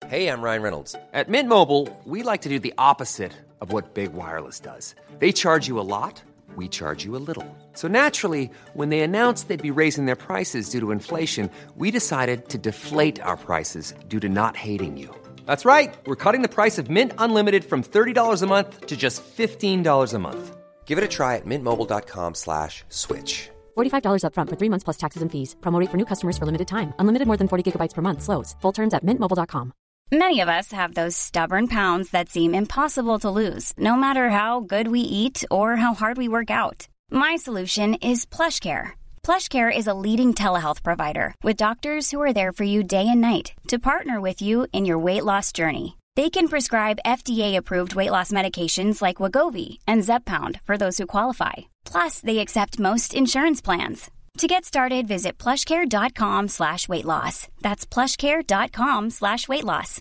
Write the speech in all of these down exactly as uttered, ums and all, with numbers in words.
Hey, I'm Ryan Reynolds. At Mint Mobile, we like to do the opposite of what Big Wireless does. They charge you a lot, we charge you a little. So naturally, when they announced they'd be raising their prices due to inflation, we decided to deflate our prices due to not hating you. That's right. We're cutting the price of Mint Unlimited from thirty dollars a month to just fifteen dollars a month. Give it a try at mintmobile.com slash switch. forty-five dollars up front for three months plus taxes and fees. Promo rate for new customers for limited time. Unlimited more than forty gigabytes per month slows. Full terms at mint mobile dot com. Many of us have those stubborn pounds that seem impossible to lose, no matter how good we eat or how hard we work out. My solution is PlushCare. PlushCare is a leading telehealth provider with doctors who are there for you day and night to partner with you in your weight loss journey. They can prescribe F D A-approved weight loss medications like Wegovy and Zepbound for those who qualify. Plus, they accept most insurance plans. To get started, visit plushcare.com slash weight loss. That's plushcare.com slash weight loss.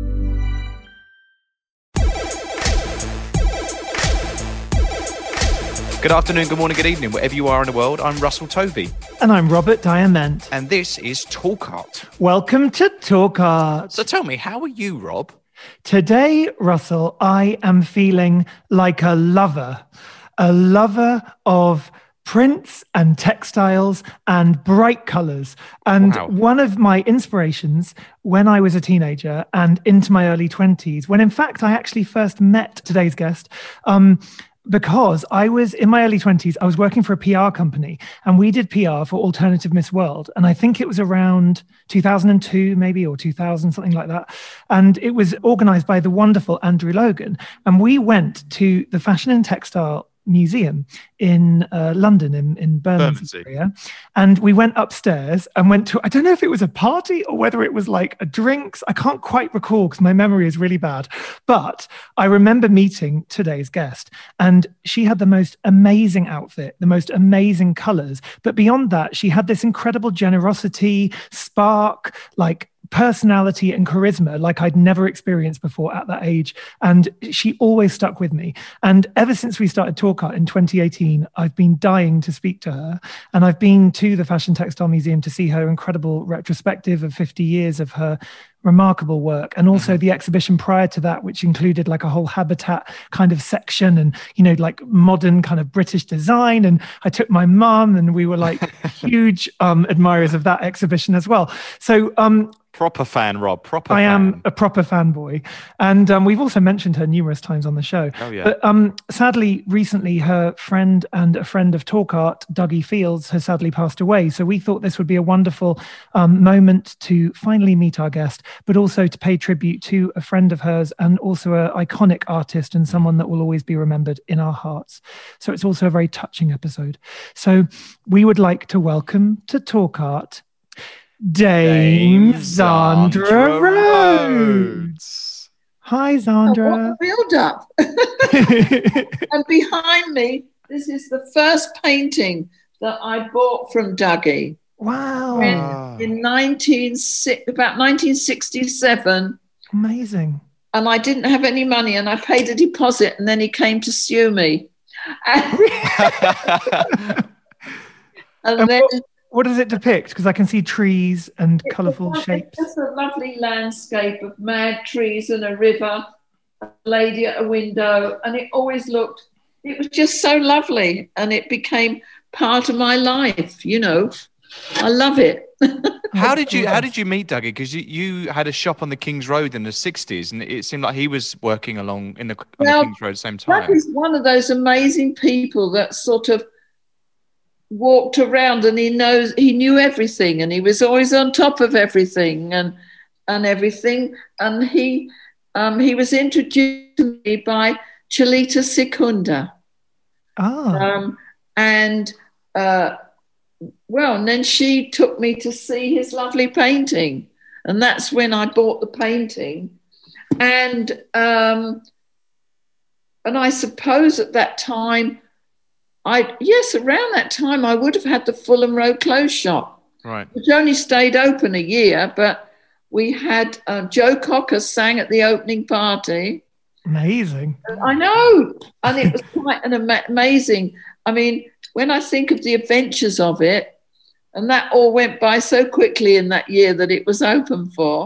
Good afternoon, good morning, good evening, wherever you are in the world. I'm Russell Tovey. And I'm Robert Diamond. And this is Talk Art. Welcome to Talk Art. So tell me, how are you, Rob? Today, Russell, I am feeling like a lover. A lover of prints and textiles and bright colors. And Wow. one of my inspirations when I was a teenager and into my early twenties, when in fact I actually first met today's guest, um, because I was in my early twenties, I was working for a P R company and we did P R for Alternative Miss World. And I think it was around two thousand two, maybe, or two thousand, something like that. And it was organized by the wonderful Andrew Logan. And we went to the Fashion and Textile Museum in uh, London, in, in Bermondsey area. And we went upstairs and went to, I don't know if it was a party or whether it was like a drinks. I can't quite recall because my memory is really bad. But I remember meeting today's guest and she had the most amazing outfit, the most amazing colors. But beyond that, she had this incredible generosity, spark, like personality and charisma like I'd never experienced before at that age. And she always stuck with me. And ever since we started Talk Art in twenty eighteen, I've been dying to speak to her. And I've been to the Fashion Textile Museum to see her incredible retrospective of fifty years of her remarkable work. And also the exhibition prior to that, which included like a whole habitat kind of section and, you know, like modern kind of British design. And I took my mum and we were like huge um, admirers of that exhibition as well. So, um, Proper fan, Rob. Proper I fan. am a proper fanboy. And um, we've also mentioned her numerous times on the show. Oh, yeah. But um, sadly, recently, her friend and a friend of Talk Art, Dougie Fields, has sadly passed away. So we thought this would be a wonderful um, moment to finally meet our guest, but also to pay tribute to a friend of hers and also an iconic artist and someone that will always be remembered in our hearts. So it's also a very touching episode. So we would like to welcome to Talk Art Dame, Dame Zandra, Zandra Rhodes. Rhodes. Hi, Zandra. Oh, what a build-up. And behind me, this is the first painting that I bought from Dougie. Wow. In, in nineteen, about nineteen sixty-seven. Amazing. And I didn't have any money and I paid a deposit and then he came to sue me. And, and, and then... What, what does it depict? Because I can see trees and colourful shapes. It's just a lovely landscape of mad trees and a river, a lady at a window, and it always looked, it was just so lovely, and it became part of my life, you know. I love it. How did you How did you meet Dougie? Because you, you had a shop on the King's Road in the sixties, and it seemed like he was working along in the, on well, the King's Road at the same time. That is one of those amazing people that sort of walked around and he knows he knew everything and he was always on top of everything and and everything. And he um, he was introduced to me by Chelita Secunda. Oh. Um, and uh, well, and then she took me to see his lovely painting, and that's when I bought the painting. And um, and I suppose at that time, I yes, around that time I would have had the Fulham Road Clothes Shop, right, which only stayed open a year, but we had uh, Joe Cocker sang at the opening party. Amazing. I know, and it was quite an ama- amazing. I mean, when I think of the adventures of it, and that all went by so quickly in that year that it was open for.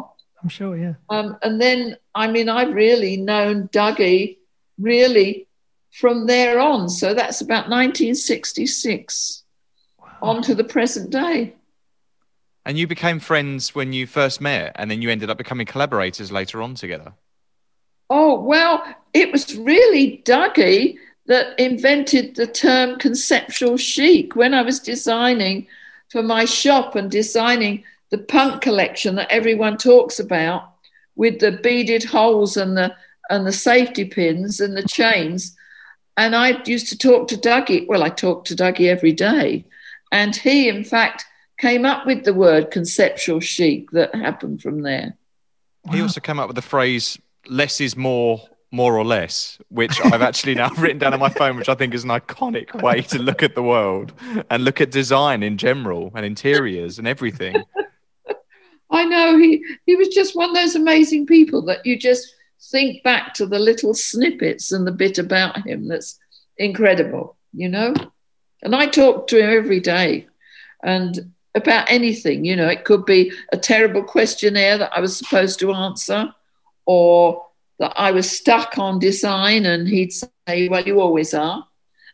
I'm sure, yeah. Um, and then, I mean, I've really known Dougie really from there on. So that's about nineteen sixty-six wow. on to the present day. And you became friends when you first met, and then you ended up becoming collaborators later on together. Oh, well, it was really Dougie that invented the term conceptual chic when I was designing for my shop and designing the punk collection that everyone talks about with the beaded holes and the and the safety pins and the chains. And I used to talk to Dougie. Well, I talked to Dougie every day. And he, in fact, came up with the word conceptual chic that happened from there. He also came up with the phrase, less is more, more or less, which I've actually now written down on my phone, which I think is an iconic way to look at the world and look at design in general and interiors and everything. I know. He, he was just one of those amazing people that you just think back to the little snippets and the bit about him that's incredible, you know? And I talk to him every day and about anything, you know. It could be a terrible questionnaire that I was supposed to answer, or that I was stuck on design and he'd say, well, you always are.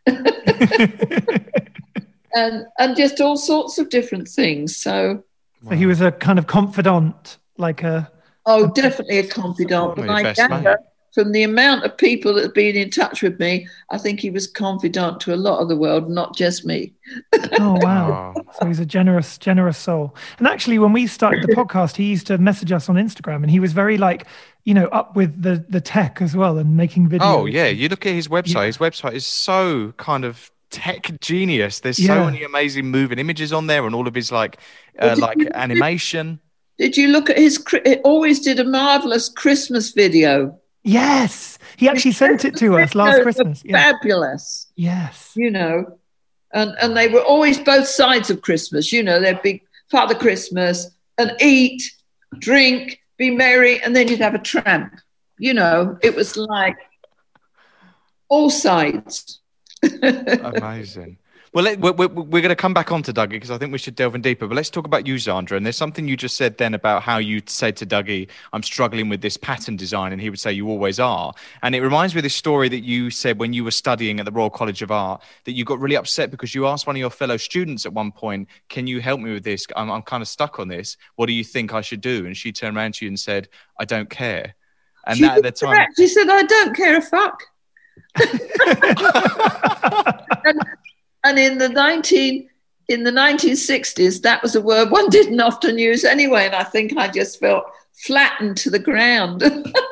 and and just all sorts of different things. So, so he was a kind of confidant, like a... Oh, definitely a confidant. But I gather from the amount of people that have been in touch with me, I think he was confidant to a lot of the world, not just me. Oh, wow. So he's a generous, generous soul. And actually, when we started the podcast, he used to message us on Instagram, and he was very like, you know, up with the, the tech as well and making videos. Oh, yeah. You look at his website. Yeah. His website is so kind of tech genius. There's yeah. so many amazing moving images on there and all of his like, uh, like animation. Did you look at his, it always did a marvelous Christmas video. Yes. He actually sent it to us last Christmas. Yeah. Fabulous. Yes. You know, and, and they were always both sides of Christmas. You know, there'd be Father Christmas and eat, drink, be merry, and then you'd have a tramp. You know, it was like all sides. Amazing. Well, let, we're, we're, we're going to come back on to Dougie because I think we should delve in deeper. But let's talk about you, Xandra. And there's something you just said then about how you said to Dougie, I'm struggling with this pattern design. And he would say, you always are. And it reminds me of this story that you said when you were studying at the Royal College of Art, that you got really upset because you asked one of your fellow students at one point, can you help me with this? I'm, I'm kind of stuck on this. What do you think I should do? And she turned around to you and said, I don't care. And she that at the time... She said, I don't care a fuck. and, And in the nineteen in the nineteen sixties, that was a word one didn't often use anyway, and I think I just felt flattened to the ground.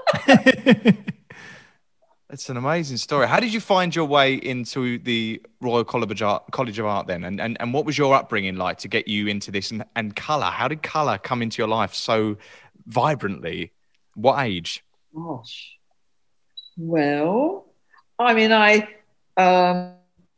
It's an amazing story. How did you find your way into the Royal College of Art, College of Art then, and, and and what was your upbringing like to get you into this? And, and colour, how did colour come into your life so vibrantly? What age? Gosh, well, I mean, I. Um,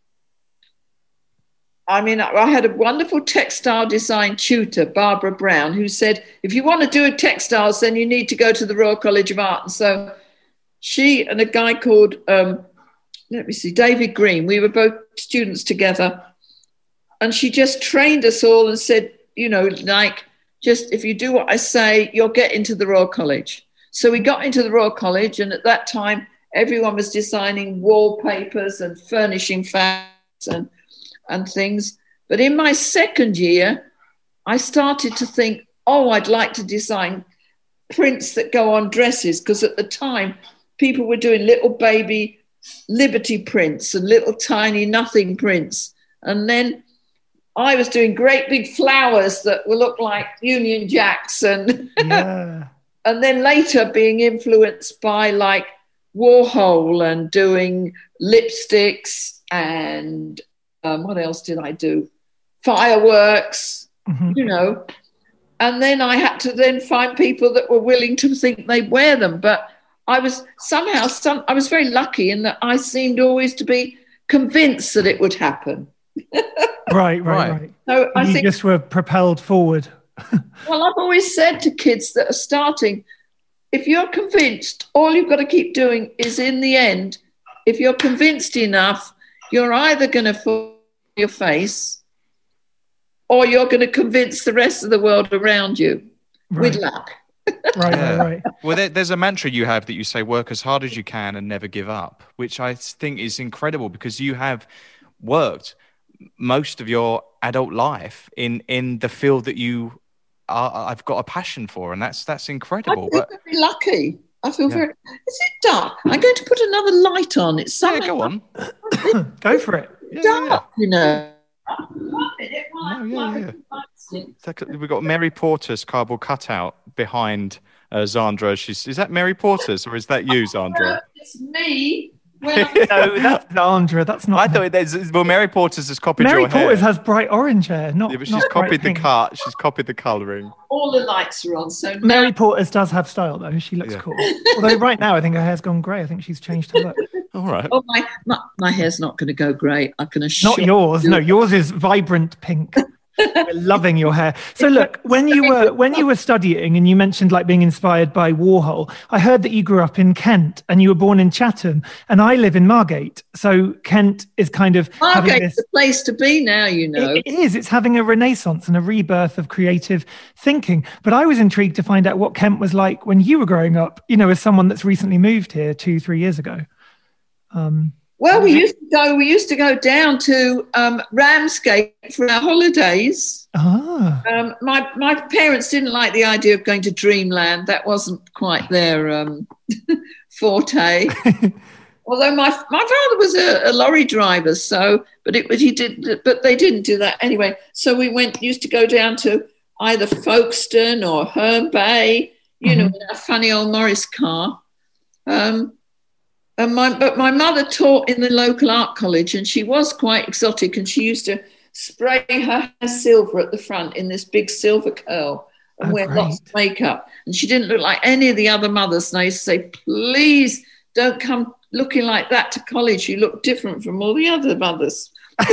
I mean, I had a wonderful textile design tutor, Barbara Brown, who said, if you want to do textiles, then you need to go to the Royal College of Art. And so she and a guy called, um, let me see, David Green, we were both students together. And she just trained us all and said, you know, like, just if you do what I say, you'll get into the Royal College. So we got into the Royal College. And at that time, everyone was designing wallpapers and furnishing fabrics and and things. But in my second year, I started to think, oh, I'd like to design prints that go on dresses, because at the time, people were doing little baby Liberty prints and little tiny nothing prints. And then I was doing great big flowers that would look like Union Jacks. And, yeah. and then later being influenced by like Warhol and doing lipsticks and Um, what else did I do? Fireworks, mm-hmm. you know. And then I had to then find people that were willing to think they'd wear them. But I was somehow, some, I was very lucky in that I seemed always to be convinced that it would happen. Right, right, right. right. So I you think, just were propelled forward. Well, I've always said to kids that are starting, if you're convinced, all you've got to keep doing is, in the end, if you're convinced enough, you're either going to fall on your face or you're going to convince the rest of the world around you, right. with luck. Right, Yeah. right, right. Well, there, there's a mantra you have that you say, work as hard as you can and never give up, which I think is incredible because you have worked most of your adult life in, in the field that you are, I've got a passion for. And that's, that's I incredible. feel But very lucky. I feel Yeah. very. Is it dark? I'm going to put another light on. It's yeah, something go on. Go for it. Yeah, yeah, yeah. dark, you know. No, yeah, yeah. It's like we've got Mary Porter's cardboard cutout behind uh, Zandra. She's, is that Mary Porter's or is that you, Zandra? It's me. When I, No, that's Zandra. That's not. I thought there's, well, Mary Porter's has copied Mary your hair. Porter's has bright orange hair, not. Yeah, but not she's bright copied the pink. cut. She's copied the colouring. all the lights are on, so Mary now, Porter's does have style though. She looks Yeah. cool. Although right now I think her hair's gone grey. I think she's changed her look. All right. oh my, my my hair's not going to go grey. I can assure Not yours. you. No, yours is vibrant pink. We're loving your hair. So look, when you were when you were studying and you mentioned like being inspired by Warhol, I heard that you grew up in Kent and you were born in Chatham, and I live in Margate. So Kent is kind of having Margate's this. the place to be now, you know. It it is. It's having a renaissance and a rebirth of creative thinking. But I was intrigued to find out what Kent was like when you were growing up, you know, as someone that's recently moved here two, three years ago. Um, Well, we used to go. We used to go down to um, Ramsgate for our holidays. ah, Um, my my parents didn't like the idea of going to Dreamland. That wasn't quite their um, forte. Although my my father was a, a lorry driver, so but it but he did but they didn't do that anyway. So we went used to go down to either Folkestone or Herne Bay, you know, in our funny old Morris car. Um, and my but my mother taught in the local art college, and she was quite exotic, and she used to spray her hair silver at the front in this big silver curl and Oh, wear lots great. of makeup. And she didn't look like any of the other mothers. And I used to say, please don't come looking like that to college. You look different from all the other mothers.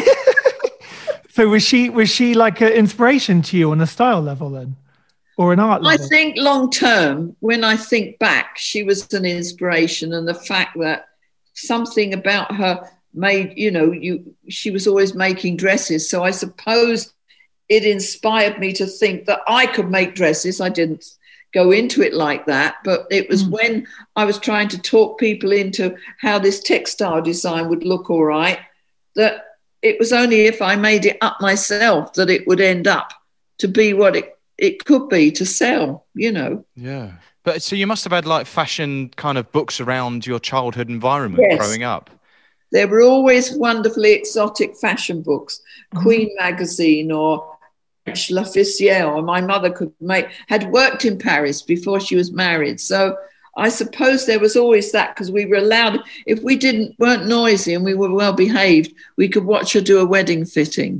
so was she was she like an inspiration to you on a style level then, or an art I level? think long term, when I think back, she was an inspiration, and the fact that something about her made, you know, you she was always making dresses. So I suppose it inspired me to think that I could make dresses. I didn't go into it like that, but it was Mm. when I was trying to talk people into how this textile design would look all right, that it was only if I made it up myself that it would end up to be what it, it could be to sell, you know. Yeah. But so you must have had like fashion kind of books around your childhood environment Yes. growing up. There were always wonderfully exotic fashion books, Mhm. Queen magazine or French L'Officiel, or my mother could make, had worked in Paris before she was married. So I suppose there was always that, because we were allowed, if we didn't, weren't noisy and we were well behaved, we could watch her do a wedding fitting.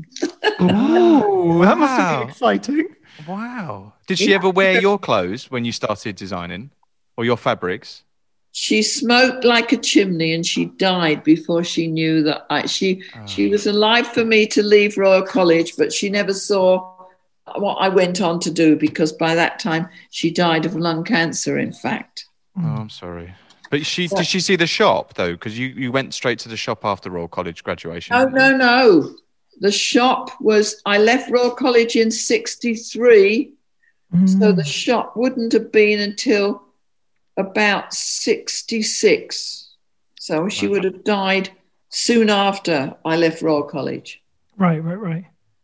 Ooh, that must have Wow. been exciting. Wow. Did she Yeah. ever wear your clothes when you started designing or your fabrics? She smoked like a chimney, and she died before she knew that I, she she was alive for me to leave Royal College, but she never saw what I went on to do, because by that time she died of lung cancer, in fact. Oh, I'm sorry. But she did she see the shop though? Because you, you went straight to the shop after Royal College graduation. No, didn't you? no, no. The shop was, I left Royal College in sixty-three, so the shop wouldn't have been until about sixty-six. So she would have died soon after I left Royal College. Right, right, right.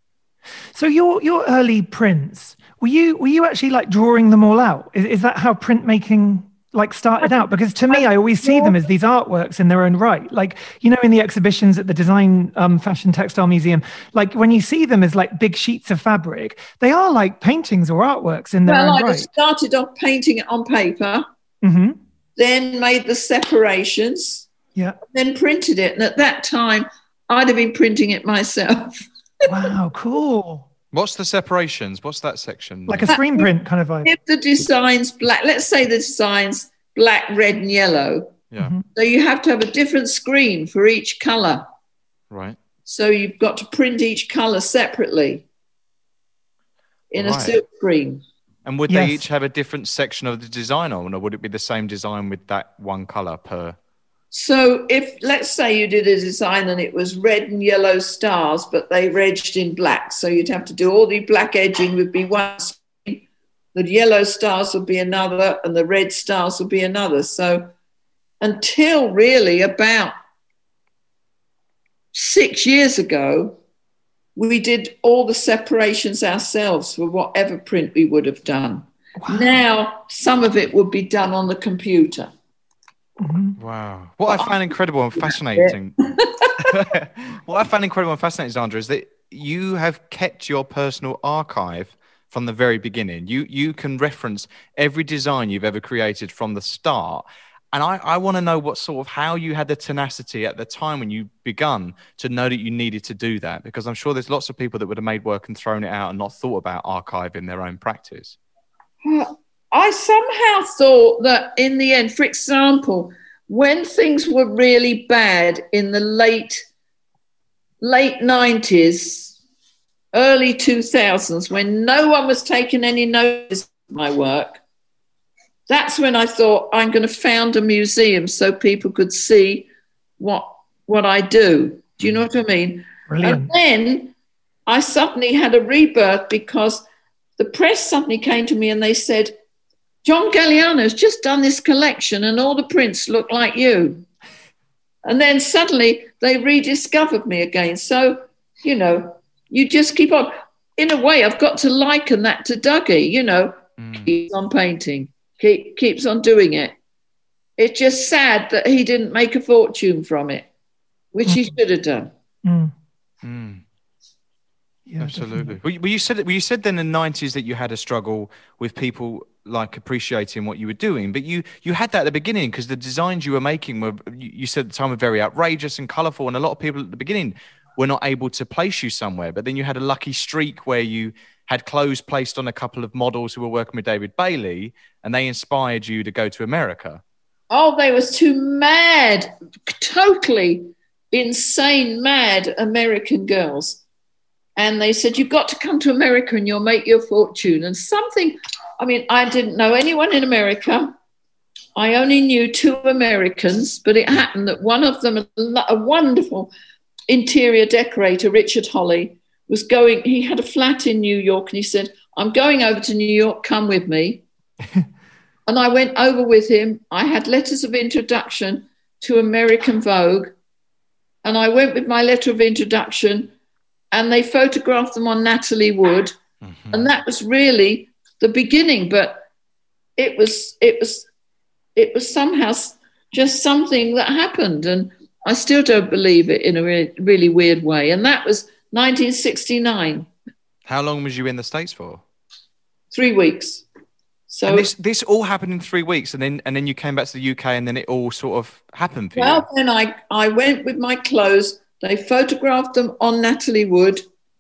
So your your early prints, were you were you actually like drawing them all out? Is, is that how printmaking like started out? Because to me, I always see them as these artworks in their own right. Like, you know, in the exhibitions at the Design um, Fashion Textile Museum, like when you see them as like big sheets of fabric, they are like paintings or artworks in their Well, own I right. started off painting it on paper, hmm then made the separations, Yeah. then printed it. And at that time, I'd have been printing it myself. Wow, cool. What's the separations? What's that section? Like a screen print kind of vibe. If the design's black, let's say the design's black, red, and yellow. yeah, Mhm. So you have to have a different screen for each color. right. So you've got to print each color separately in a Right. silk screen. And would Yes. they each have a different section of the design on, or would it be the same design with that one color per? So if, let's say you did a design and it was red and yellow stars, but they were edged in black. So you'd have to do all the black edging would be one screen, the yellow stars would be another, and the red stars would be another. So until really about six years ago, we did all the separations ourselves for whatever print we would have done. Wow. Now, some of it would be done on the computer. Mm-hmm. Wow. What I found incredible and fascinating, what I found incredible and fascinating, Zandra, is that you have kept your personal archive from the very beginning. You you can reference every design you've ever created from the start. And I, I want to know what sort of, how you had the tenacity at the time when you begun to know that you needed to do that, because I'm sure there's lots of people that would have made work and thrown it out and not thought about archiving their own practice. I somehow thought that in the end, for example, when things were really bad in the late, late nineties, early two thousands, when no one was taking any notice of my work, that's when I thought, I'm going to found a museum so people could see what what I do. Do you know what I mean? Brilliant. And then I suddenly had a rebirth because the press suddenly came to me and they said, John Galliano's just done this collection and all the prints look like you. And then suddenly they rediscovered me again. So, you know, you just keep on. In a way, I've got to liken that to Dougie, you know, mm. keeps on painting. Keep, keeps on doing it. It's just sad that he didn't make a fortune from it, which mm. he should have done. Mm. Mm. Yeah, absolutely. Well, you said well, you said then in the nineties that you had a struggle with people like appreciating what you were doing, but you you had that at the beginning because the designs you were making were, you said at the time, were very outrageous and colourful, and a lot of people at the beginning were not able to place you somewhere. But then you had a lucky streak where you had clothes placed on a couple of models who were working with David Bailey, and they inspired you to go to America. Oh, they was too mad, totally insane, mad American girls. And they said, you've got to come to America and you'll make your fortune. And something, I mean, I didn't know anyone in America. I only knew two Americans, but it happened that one of them, a wonderful interior decorator, Richard Holly, was going, he had a flat in New York, and he said, I'm going over to New York, come with me. And I went over with him. I had letters of introduction to American Vogue, and I went with my letter of introduction, and they photographed them on Natalie Wood. Mm-hmm. And that was really the beginning, but it was, it was, it was somehow just something that happened. And I still don't believe it in a really, really weird way. And that was nineteen sixty-nine. How long was you in the States for? Three weeks. So and this this all happened in three weeks, and then and then you came back to the U K, and then it all sort of happened for well, you. Well, then I, I went with my clothes. They photographed them on Natalie Wood.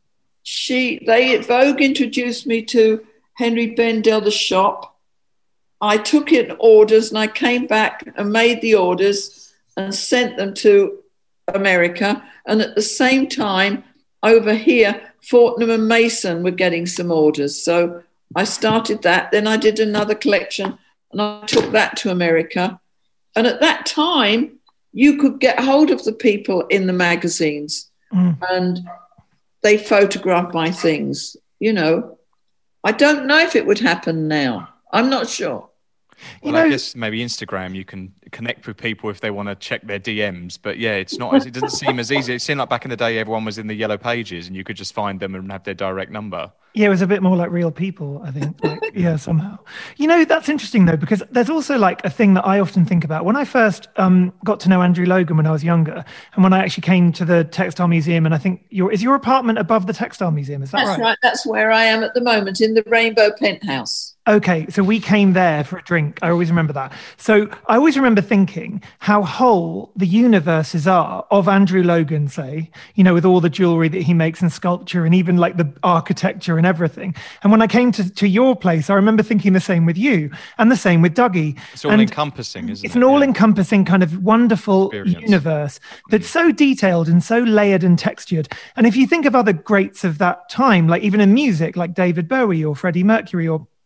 She they Vogue introduced me to Henry Bendel, the shop. I took in orders, and I came back and made the orders and sent them to America. And at the same time, over here, Fortnum and Mason were getting some orders. So I started that. Then I did another collection, and I took that to America. And at that time, you could get hold of the people in the magazines, mm. and they photographed my things. You know, I don't know if it would happen now. I'm not sure. Well, you know, I guess maybe Instagram, you can connect with people if they want to check their D Ms. But yeah, it's not. It doesn't seem as easy. It seemed like back in the day, everyone was in the yellow pages, and you could just find them and have their direct number. Yeah, it was a bit more like real people, I think. Like, yeah, somehow. You know, that's interesting, though, because there's also like a thing that I often think about. When I first um, got to know Andrew Logan when I was younger, and when I actually came to the Textile Museum, and I think your is your apartment above the Textile Museum? Is that That's right? That's right. That's where I am at the moment, in the Rainbow Penthouse. Okay, so we came there for a drink. I always remember that. So I always remember thinking how whole the universes are of Andrew Logan, say, you know, with all the jewelry that he makes and sculpture and even like the architecture and everything. And when I came to, to your place, I remember thinking the same with you and the same with Dougie. It's all and encompassing, isn't it's it? It's an all-encompassing kind of wonderful Experience. universe that's so detailed and so layered and textured. And if you think of other greats of that time, like even in music, like David Bowie or Freddie Mercury or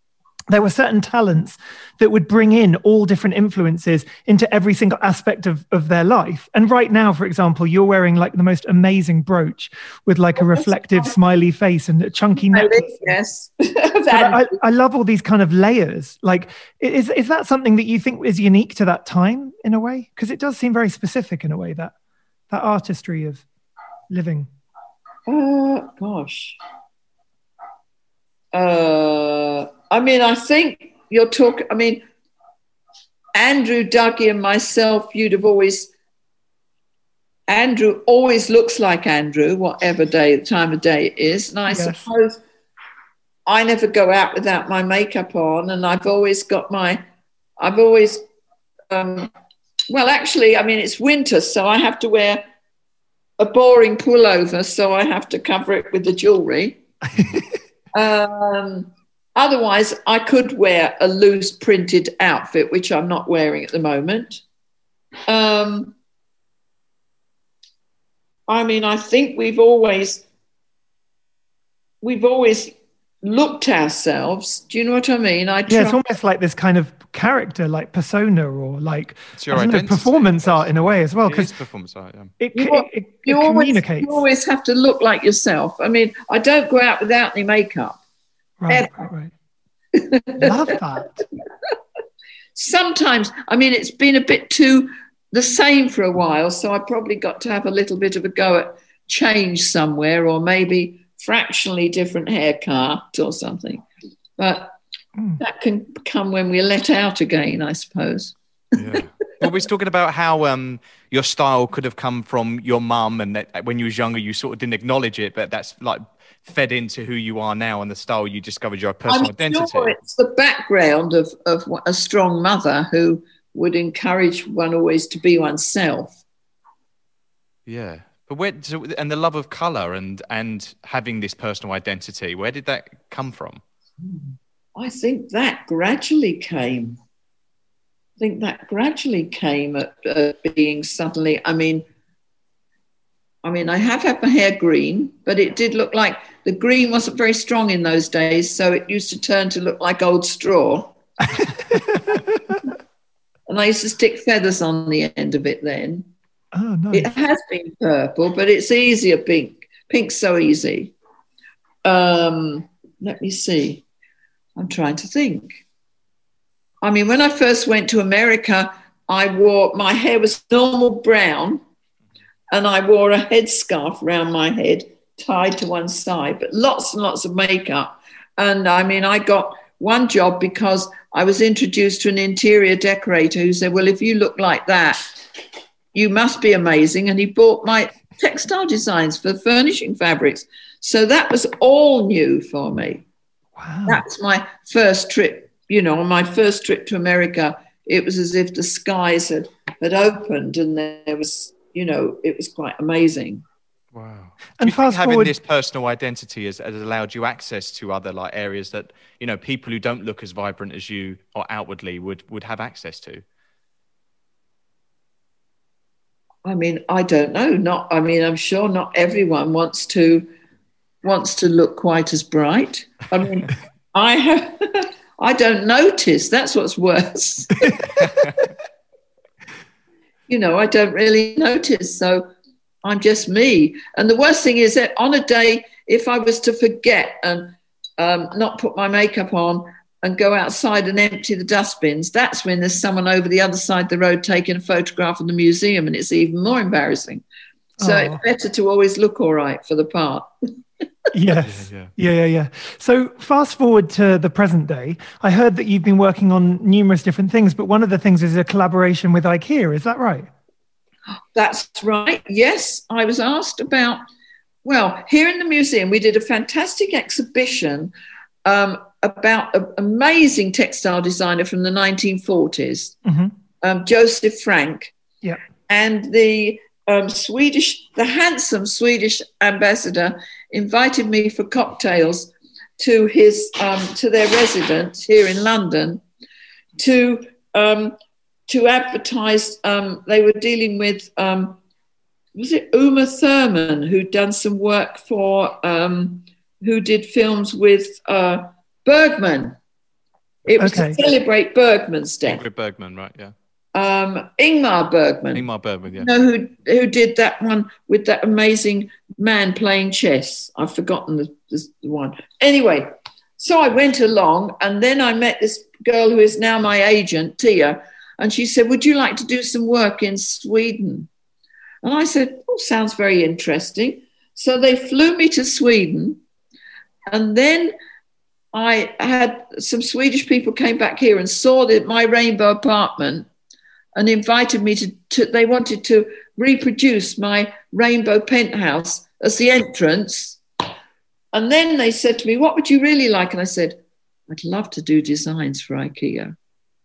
there were certain talents that would bring in all different influences into every single aspect of, of their life. And right now, for example, you're wearing like the most amazing brooch with like a reflective smiley face and a chunky necklace. Yes. I, I love all these kind of layers. Like, is, is that something that you think is unique to that time in a way? Because it does seem very specific in a way, that, that artistry of living. Uh, gosh. Uh, I mean, I think you're talking, I mean, Andrew, Dougie and myself, you'd have always, Andrew always looks like Andrew, whatever day, time of day it is. And I yes. suppose I never go out without my makeup on, and I've always got my, I've always, um, well, actually, I mean, it's winter, so I have to wear a boring pullover, so I have to cover it with the jewelry. um, otherwise, I could wear a loose printed outfit, which I'm not wearing at the moment. Um, I mean, I think we've always, we've always looked ourselves. Do you know what I mean? I yeah, it's almost like this kind of character, like persona, or like it's your I don't know, performance art in a way as well. Because performance art, yeah. it, you, it, it, you it always, communicates. You always have to look like yourself. I mean, I don't go out without any makeup. Right, right, right. Love that. Sometimes, I mean, it's been a bit too the same for a while, so I probably got to have a little bit of a go at change somewhere, or maybe fractionally different haircut or something. But mm. that can come when we're let out again, I suppose. Yeah. Well, we was talking about how um, your style could have come from your mum, and that when you was younger, you sort of didn't acknowledge it, but that's like fed into who you are now and the style you discovered your personal I'm identity. Sure it's the background of, of a strong mother who would encourage one always to be oneself. Yeah. But where, so, and the love of colour and, and having this personal identity, where did that come from? I think that gradually came. I think that gradually came at uh, being suddenly, I mean, I mean, I have had my hair green, but it did look like the green wasn't very strong in those days, so it used to turn to look like old straw. And I used to stick feathers on the end of it then. Oh, nice. It has been purple, but it's easier pink. Pink's so easy. Um, let me see. I'm trying to think. I mean, when I first went to America, I wore, my hair was normal brown, and I wore a headscarf around my head tied to one side, but lots and lots of makeup. And I mean, I got one job because I was introduced to an interior decorator who said, well, if you look like that, you must be amazing. And he bought my textile designs for furnishing fabrics. So that was all new for me. Wow. That was my first trip, you know, on my first trip to America. It was as if the skies had, had opened, and there was, you know, it was quite amazing. Wow. And Do you think having forward- this personal identity has, has allowed you access to other like areas that, you know, people who don't look as vibrant as you or outwardly would, would have access to? I mean, I don't know. Not, I mean, I'm sure not everyone wants to wants to look quite as bright. I mean, I have, I don't notice. That's what's worse. You know, I don't really notice. So I'm just me. And the worst thing is that on a day, if I was to forget and um, not put my makeup on and go outside and empty the dustbins, that's when there's someone over the other side of the road taking a photograph of the museum, and it's even more embarrassing. So Oh. it's better to always look all right for the part. Yes. Yeah, Yeah, yeah, yeah. So fast forward to the present day. I heard that you've been working on numerous different things, but one of the things is a collaboration with IKEA. Is that right? That's right. Yes, I was asked about, well, here in the museum, we did a fantastic exhibition um, about an amazing textile designer from the nineteen forties, Mm-hmm. um, Joseph Frank. Yeah. And the um, Swedish, the handsome Swedish ambassador invited me for cocktails to his, um, to their residence here in London to, um, to advertise. Um, they were dealing with, um, was it Uma Thurman, who'd done some work for, um, who did films with uh, Bergman. It was Okay. to celebrate Bergman's death. Ingrid Bergman, right? Yeah. Um, Ingmar Bergman. Ingmar Bergman, yeah. You know who who did that one with that amazing man playing chess? I've forgotten the, the, the one. Anyway, so I went along, and then I met this girl who is now my agent, Tia, and she said, "Would you like to do some work in Sweden?" And I said, "Oh, sounds very interesting." So they flew me to Sweden, and then I had some Swedish people came back here and saw that my rainbow apartment and invited me to, to, they wanted to reproduce my rainbow penthouse as the entrance. And then they said to me, "What would you really like?" And I said, "I'd love to do designs for IKEA."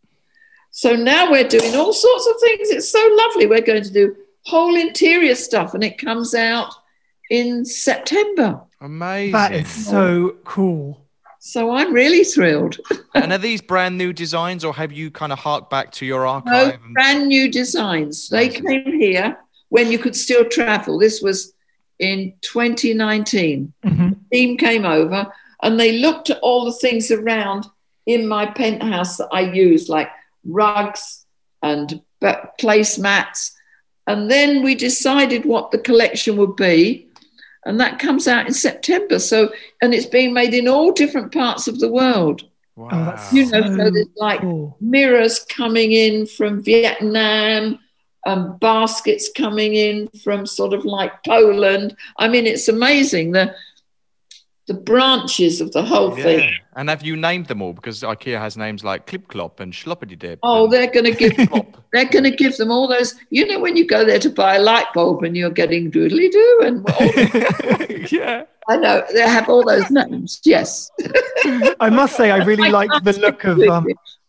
So now we're doing all sorts of things. It's so lovely. We're going to do whole interior stuff, and it comes out in September. Amazing. That is so cool. So I'm really thrilled. And are these brand new designs, or have you kind of harked back to your No, archive? and- brand new designs. They came here when you could still travel. This was in twenty nineteen. Mm-hmm. The team came over and they looked at all the things around in my penthouse that I use, like rugs and placemats. And then we decided what the collection would be. And that comes out in September. So, and it's being made in all different parts of the world. Wow. Oh, that's You know, so so there's like cool. mirrors coming in from Vietnam, um, baskets coming in from sort of like Poland. I mean, it's amazing, the the branches of the whole Yeah. thing. And have you named them all? Because IKEA has names like Clip Clop and Schloppity Dip. Oh, and- they're going to give they're going to give them all those. You know, when you go there to buy a light bulb and you're getting doodly doo, and all, yeah. I know they have all those names. Yes, I must say, I really like the look of. Um,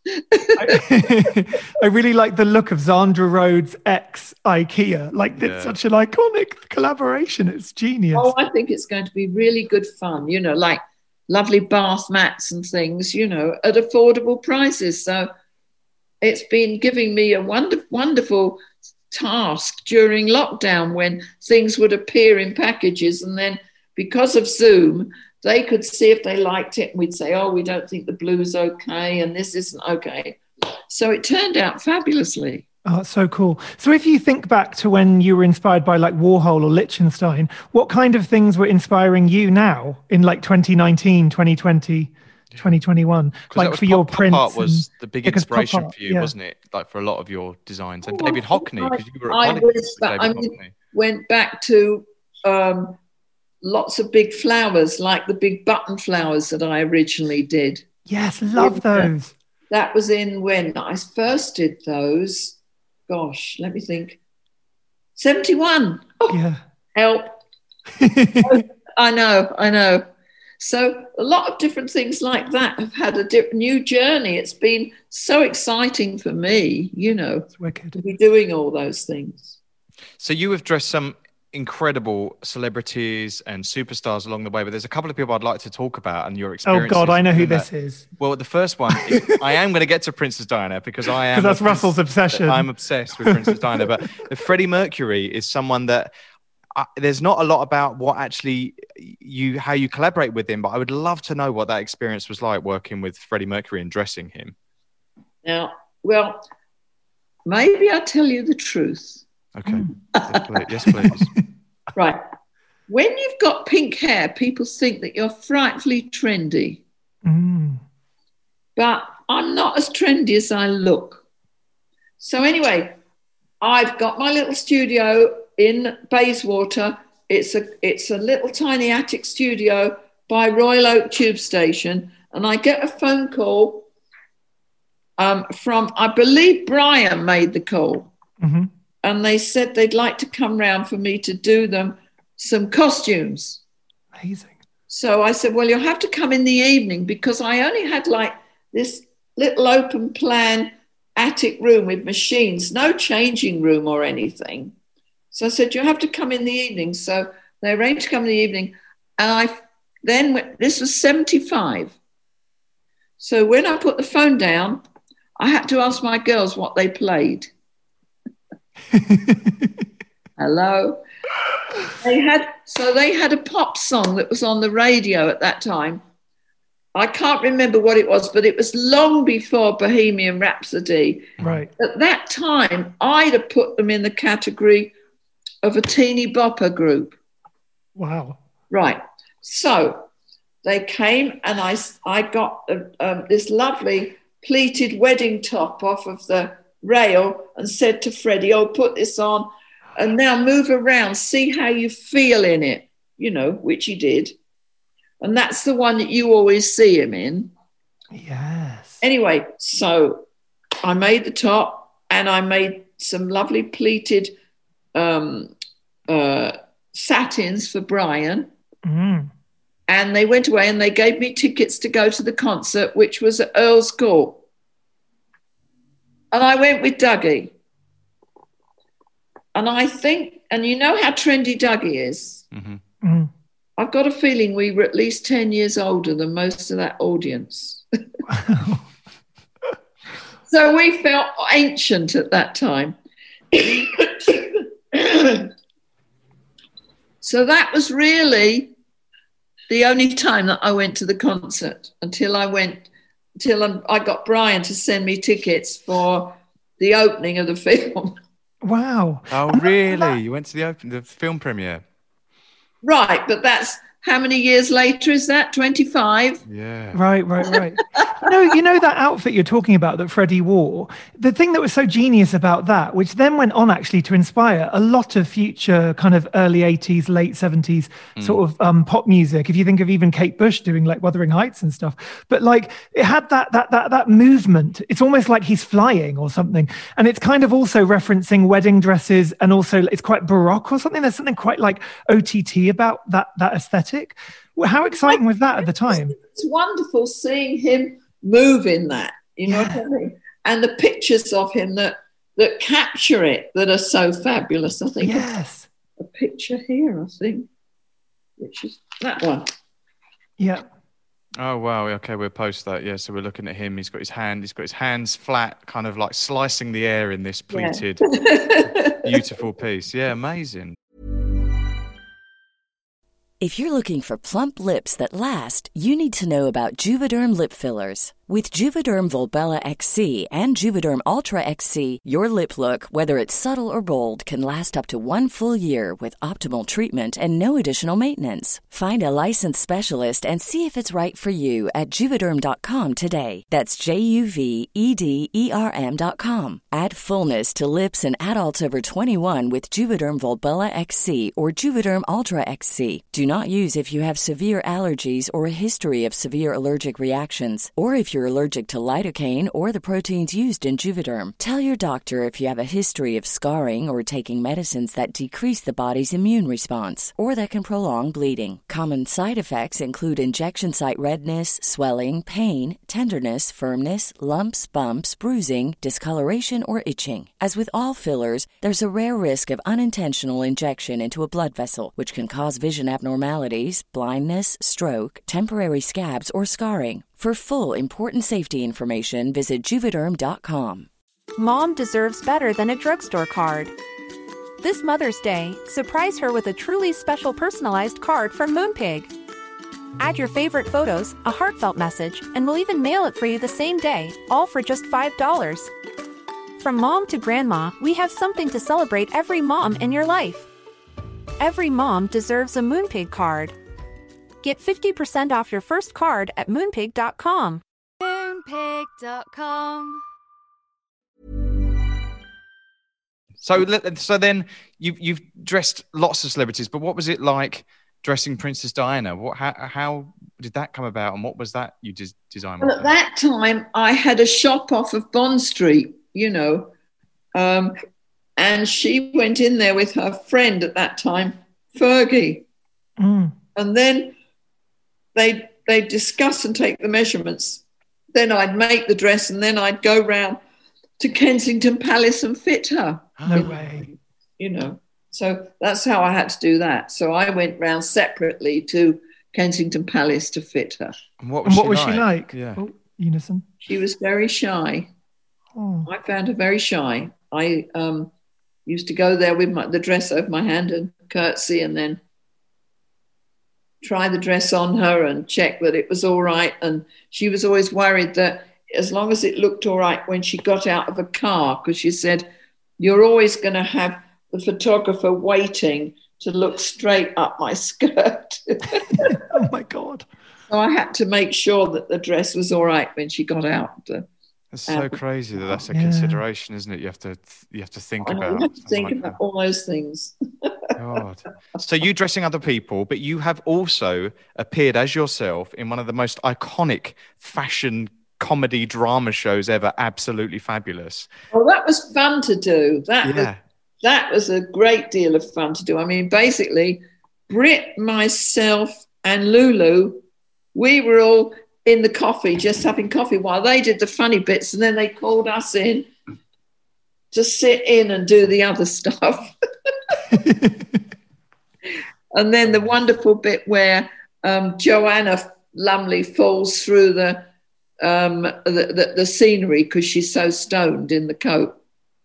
I, I really like the look of Zandra Rhodes ex IKEA. Like, it's Yeah. such an iconic collaboration. It's genius. Oh, I think it's going to be really good fun. You know, like lovely bath mats and things. You know, at affordable prices. So it's been giving me a wonder, wonderful task during lockdown when things would appear in packages, and then because of Zoom, they could see if they liked it, and we'd say, "Oh, we don't think the blue's okay, and this isn't okay." So it turned out fabulously. Oh, that's so cool. So if you think back to when you were inspired by like Warhol or Liechtenstein, what kind of things were inspiring you now in like twenty nineteen, twenty twenty, twenty twenty-one? 'Cause Like that was for your pop, prints? Pop art was and- the big because pop inspiration art, for you, yeah. wasn't it? Like for a lot of your designs. And Oh, David Hockney, I- because you were at I college was, with but David I mean, Hockney. went back to um, lots of big flowers, like the big button flowers that I originally did. Yes, love Yeah. those. That was in when I first did those. Gosh, let me think. seventy-one. Oh, Yeah. help. I know, I know. So a lot of different things like that have had a di- new journey. It's been so exciting for me, you know, It's wicked. to be doing all those things. So you have dressed some incredible celebrities and superstars along the way, but there's a couple of people I'd like to talk about and your Oh experiences. God, I know who in this that. is. Well, the first one, is, I am going to get to Princess Diana because I am. Because that's a- Russell's obsession. I'm obsessed with Princess Diana, but Freddie Mercury is someone that uh, there's not a lot about what actually you how you collaborate with him, but I would love to know what that experience was like working with Freddie Mercury and dressing him. Now, well, maybe I'll tell you the truth. Okay, yes, please. Yes, please. Right. When you've got pink hair, people think that you're frightfully trendy. Mm. But I'm not as trendy as I look. So anyway, I've got my little studio in Bayswater. It's a it's a little tiny attic studio by Royal Oak Tube Station, and I get a phone call um, from, I believe Brian made the call, Mhm. and they said they'd like to come round for me to do them some costumes. Amazing. So I said, well, you'll have to come in the evening because I only had like this little open plan attic room with machines, no changing room or anything. So I said, you have to come in the evening. So they arranged to come in the evening. And I then, went, this was seventy-five. So when I put the phone down, I had to ask my girls what they played. Hello. They had so they had a pop song that was on the radio at that time, I can't remember what it was, but it was long before Bohemian Rhapsody. Right. At that time, I'd have put them in the category of a teeny bopper group. Wow. Right. So they came and I, I got uh, um, this lovely pleated wedding top off of the rail and said to Freddie, oh, put this on and now move around, see how you feel in it, you know, which he did. And that's the one that you always see him in. Yes. Anyway, so I made the top and I made some lovely pleated um, uh, satins for Brian. Mm. And they went away and they gave me tickets to go to the concert, which was at Earl's Court. And I went with Dougie. And I think, and you know how trendy Dougie is. Mm-hmm. Mm. I've got a feeling we were at least ten years older than most of that audience. So we felt ancient at that time. So that was really the only time that I went to the concert until I went, until I got Brian to send me tickets for the opening of the film. Wow. Oh, really? You went to the open, the film premiere? Right, but that's how many years later is that? twenty-five? Yeah. Right, right, right. No, you know that outfit you're talking about that Freddie wore? The thing that was so genius about that, which then went on actually to inspire a lot of future kind of early eighties, late seventies mm. sort of um, pop music. If you think of even Kate Bush doing like Wuthering Heights and stuff, but like it had that that that that movement. It's almost like he's flying or something, and it's kind of also referencing wedding dresses, and also it's quite Baroque or something. There's something quite like O T T about that that aesthetic. How exciting was that at the time? It's wonderful seeing him move in that, you know yeah. what I mean? And the pictures of him that that capture it that are so fabulous. I think yes, a picture here, I think, which is that one. Yeah. Oh wow! Okay, we'll post that. Yeah, so we're looking at him. He's got his hand. He's got his hands flat, kind of like slicing the air in this pleated, yeah. beautiful piece. Yeah, amazing. If you're looking for plump lips that last, you need to know about Juvederm lip fillers. With Juvederm Volbella X C and Juvederm Ultra X C, your lip look, whether it's subtle or bold, can last up to one full year with optimal treatment and no additional maintenance. Find a licensed specialist and see if it's right for you at Juvederm dot com today. That's J U V E D E R M dot com. Add fullness to lips in adults over twenty-one with Juvederm Volbella X C or Juvederm Ultra X C. Do not use if you have severe allergies or a history of severe allergic reactions, or if you're allergic to lidocaine or the proteins used in Juvederm. Tell your doctor if you have a history of scarring or taking medicines that decrease the body's immune response or that can prolong bleeding. Common side effects include injection site redness, swelling, pain, tenderness, firmness, lumps, bumps, bruising, discoloration, or itching. As with all fillers, there's a rare risk of unintentional injection into a blood vessel, which can cause vision abnormalities, blindness, stroke, temporary scabs, or scarring. For full, important safety information, visit Juvederm dot com. Mom deserves better than a drugstore card. This Mother's Day, surprise her with a truly special personalized card from Moonpig. Add your favorite photos, a heartfelt message, and we'll even mail it for you the same day, all for just five dollars. From mom to grandma, we have something to celebrate every mom in your life. Every mom deserves a Moonpig card. Get fifty percent off your first card at moonpig dot com. moonpig dot com. So, so then you've you've dressed lots of celebrities, but what was it like dressing Princess Diana? What how how did that come about, and what was that you des- designed? Well, at that time, I had a shop off of Bond Street, you know, um, and she went in there with her friend at that time, Fergie, mm. and then they they discuss and take the measurements. Then I'd make the dress, and then I'd go round to Kensington Palace and fit her. No you way. Know, you know, so that's how I had to do that. So I went round separately to Kensington Palace to fit her. And what was, and what she, was like? she like? Yeah. Oh, Unison. She was very shy. Oh. I found her very shy. I um, used to go there with my, the dress over my hand and curtsy, and then try the dress on her and check that it was all right. And she was always worried that as long as it looked all right when she got out of a car, because she said, you're always going to have the photographer waiting to look straight up my skirt. Oh, my God. So I had to make sure that the dress was all right when she got out. Uh, It's so crazy that that's a Yeah. consideration, isn't it? You have to you have to think I know, about. you have to think like about that. all those things. God. So you dressing other people, but you have also appeared as yourself in one of the most iconic fashion comedy drama shows ever. Absolutely fabulous. Well, that was fun to do. That was, Yeah. that was a great deal of fun to do. I mean, basically, Brit, myself, and Lulu, we were all in the coffee, just having coffee while they did the funny bits, and then they called us in to sit in and do the other stuff. And then the wonderful bit where um, Joanna Lumley falls through the um, the, the, the scenery because she's so stoned in the coat.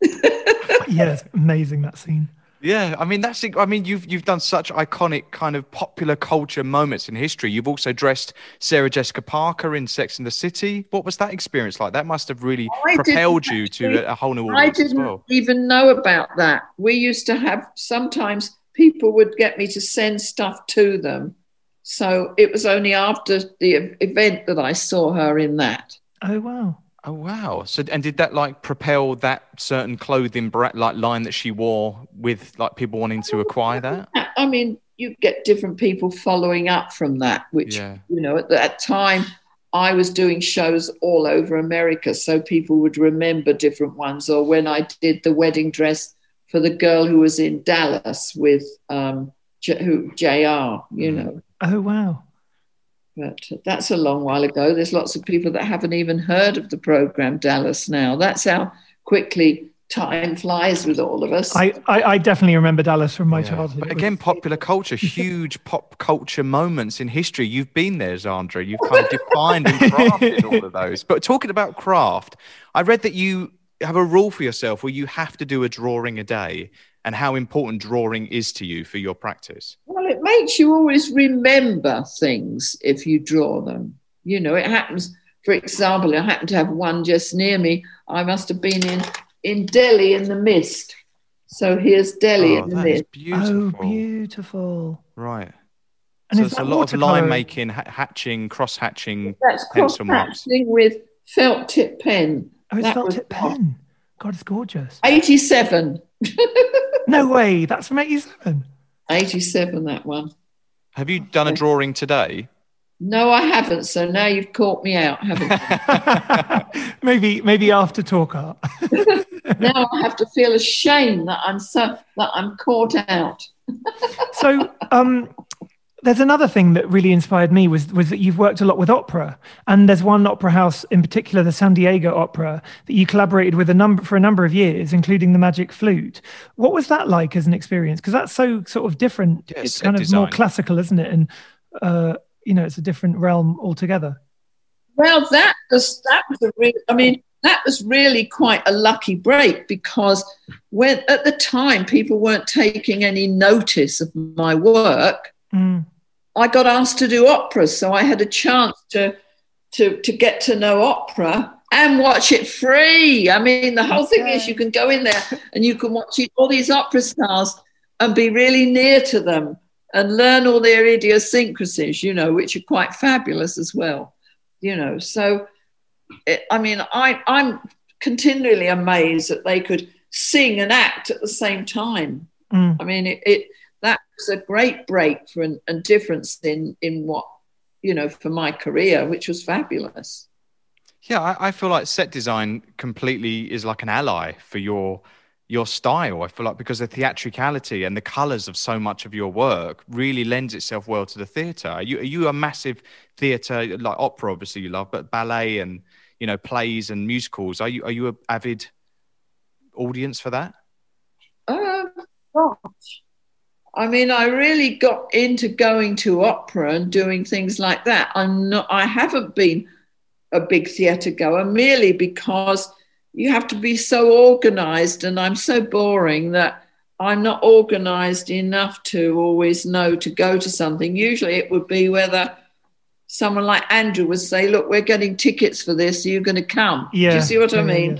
Yeah, it's amazing, that scene. Yeah, I mean that's. I mean you've you've done such iconic kind of popular culture moments in history. You've also dressed Sarah Jessica Parker in Sex and the City. What was that experience like? That must have really I propelled didn't you actually- to a whole new I audience as didn't well. even know about that. We used to have, sometimes people would get me to send stuff to them. So it was only after the event that I saw her in that. Oh, wow. Oh wow! So and did that like propel that certain clothing bra- like line that she wore with like people wanting to acquire that? I mean, you get different people following up from that, which, Yeah. you know, at that time I was doing shows all over America, so people would remember different ones. Or when I did the wedding dress for the girl who was in Dallas with um, J- who, J R, you Mm. know. Oh, wow. But that's a long while ago. There's lots of people that haven't even heard of the program Dallas now. That's how quickly time flies with all of us. I, I, I definitely remember Dallas from my Yeah. childhood. But It was- again, popular culture, huge pop culture moments in history. You've been there, Zandra. You've kind of defined and crafted all of those. But talking about craft, I read that you have a rule for yourself where you have to do a drawing a day, and how important drawing is to you for your practice. Well, it makes you always remember things if you draw them. You know, it happens, for example, I happen to have one just near me. I must have been in, in Delhi in the mist. So here's Delhi Oh, in the that mist. is beautiful. Oh, beautiful. Right. And so is it's a that lot of watercolour? line making, ha- hatching, cross hatching, That's pencil marks. cross-hatching with felt tip pen. Oh, it's That felt was tip pen. God, it's gorgeous. eighty-seven. No way. That's from eighty-seven. eighty-seven, that one. Have you done a drawing today? No, I haven't. So now you've caught me out, haven't you? maybe maybe after talk art. Now I have to feel ashamed that I'm so that I'm caught out. So um, there's another thing that really inspired me was was that you've worked a lot with opera, and there's one opera house in particular, the San Diego Opera, that you collaborated with a number for a number of years, including the Magic Flute. What was that like as an experience? Because that's so sort of different. Yeah, it's set kind of more design. classical, isn't it? And uh, you know, it's a different realm altogether. Well, that was that was a real. I mean, that was really quite a lucky break, because when at the time people weren't taking any notice of my work. Mm. I got asked to do opera, so I had a chance to to to get to know opera and watch it free. I mean, the whole thing is you can go in there and you can watch it, all these opera stars and be really near to them and learn all their idiosyncrasies, you know, which are quite fabulous as well, you know. So, it, I mean, I, I'm continually amazed that they could sing and act at the same time. Mm. I mean, it, it that was a great break for an, a difference in in what, you know, for my career, which was fabulous. Yeah, I, I feel like set design completely is like an ally for your your style. I feel like because the theatricality and the colours of so much of your work really lends itself well to the theatre. Are you, are you a massive theatre, like opera obviously you love, but ballet and, you know, plays and musicals, are you are you an avid audience for that? Um, gosh. I mean, I really got into going to opera and doing things like that. I'm not, I haven't been a big theatre goer merely because you have to be so organised, and I'm so boring that I'm not organised enough to always know to go to something. Usually it would be whether someone like Andrew would say, look, we're getting tickets for this. Are you going to come? Yeah. Do you see what yeah, I mean? yeah.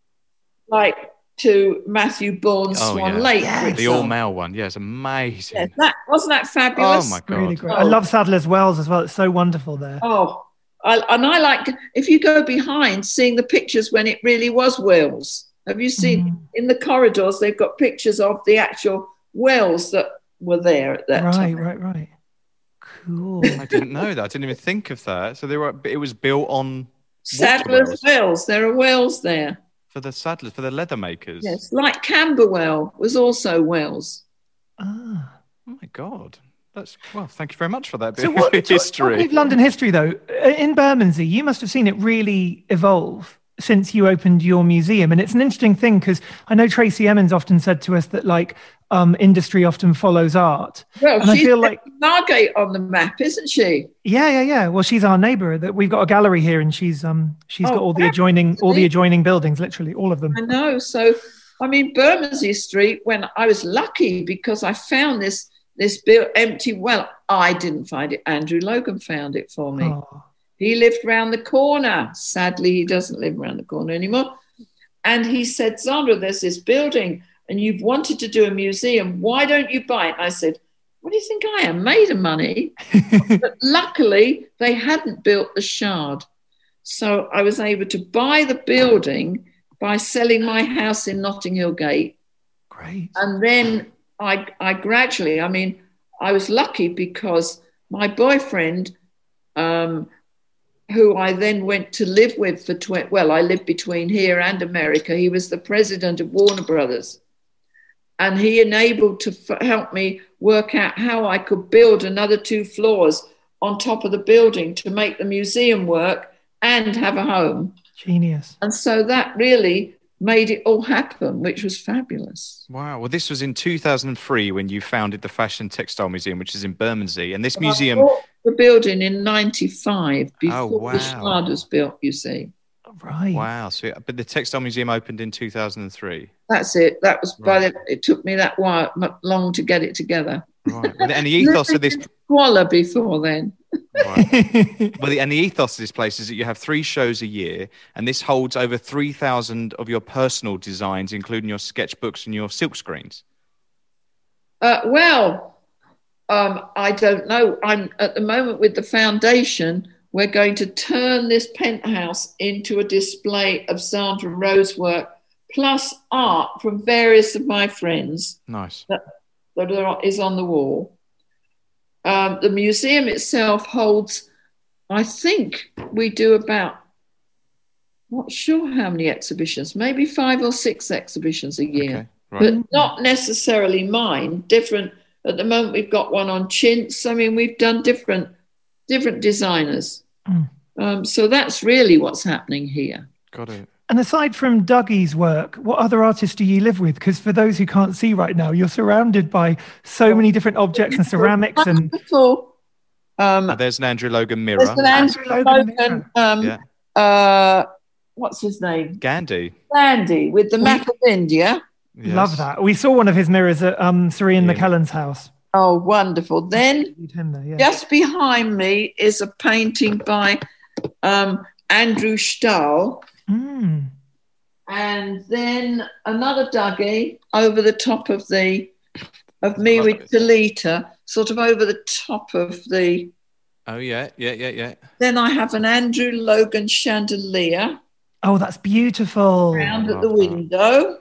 Like to Matthew Bourne's Oh, Swan yeah. Lake. Yes. for The example. all-male one. Yeah, it's amazing. Yes, that, wasn't that fabulous? Oh, my God. Really great. Oh. I love Sadler's Wells as well. It's so wonderful there. Oh, I, and I like, if you go behind, seeing the pictures when it really was wells. Have you seen Mm. in the corridors, they've got pictures of the actual wells that were there at that Right, time. right, right. Cool. I didn't know that. I didn't even think of that. So they were. It was built on Sadler's wells. Wells, there are wells there. for the saddlers, for the leather makers. Yes, like Camberwell was also wells. Ah. Oh my God. That's well. Thank you very much for that bit So what, of history. talking of London history, though, in Bermondsey, you must have seen it really evolve since you opened your museum. And it's an interesting thing because I know Tracy Emmons often said to us that like um, industry often follows art. Well, and I she's feel like, Margate on the map, isn't she? yeah, yeah, yeah. Well, she's our neighbour. That we've got a gallery here, and she's um she's Oh, got all the adjoining all the absolutely. adjoining buildings, literally all of them. I know. So, I mean, Bermondsey Street, when I was lucky because I found this this built empty well. I didn't find it. Andrew Logan found it for me. Oh. He lived round the corner. Sadly, he doesn't live round the corner anymore. And he said, Zandra, there's this building and you've wanted to do a museum. Why don't you buy it? I said, what do you think I am? Made of money. But luckily, they hadn't built the Shard. So I was able to buy the building by selling my house in Notting Hill Gate. Great. And then I, I gradually, I mean, I was lucky because my boyfriend, um, who I then went to live with for twenty, well, I lived between here and America. He was the president of Warner Brothers. And he enabled to f- help me work out how I could build another two floors on top of the building to make the museum work and have a home. Genius. And so that really made it all happen, which was fabulous. Wow. Well, this was in two thousand three when you founded the Fashion Textile Museum, which is in Bermondsey. And this I museum... bought the building in ninety-five before Oh, wow. the Shard was built, you see. Right. Wow. So, but the Textile Museum opened in two thousand three. That's it. That was by Right. the, it took me that while m- long to get it together. Right. And the ethos of this... Squalor before then. Right. Well, the, and the ethos of this place is that you have three shows a year, and this holds over three thousand of your personal designs, including your sketchbooks and your silk screens. Uh, well, um, I don't know. I'm at the moment with the foundation. We're going to turn this penthouse into a display of Sandra Rose work, plus art from various of my friends Nice. that, that are, is on the wall. Um, the museum itself holds, I think we do about, not sure how many exhibitions, maybe five or six exhibitions a year. Okay. Right. But not necessarily mine. Different. At the moment, we've got one on chintz. I mean, we've done different, different designers. Mm. Um, so that's really what's happening here. Got it. And aside from Dougie's work, what other artists do you live with? Because for those who can't see right now, you're surrounded by so many different objects and ceramics and Wonderful. Um, Oh, there's an Andrew Logan mirror. there's an Andrew Andrew Logan Logan. Um, Yeah. uh, what's his name? Gandhi. Andy with the map of India. Yes. love that. We saw one of his mirrors at um, Sir Ian Yeah. McKellen's house. Oh, wonderful. Then Need him there, yeah. just behind me is a painting by um, Andrew Stahl. Mm. And then another Dougie over the top of the of me Love with it. Talita, sort of over the top of the. Oh, yeah, yeah, yeah, yeah. Then I have an Andrew Logan chandelier Oh, that's beautiful. round I at the love that. window.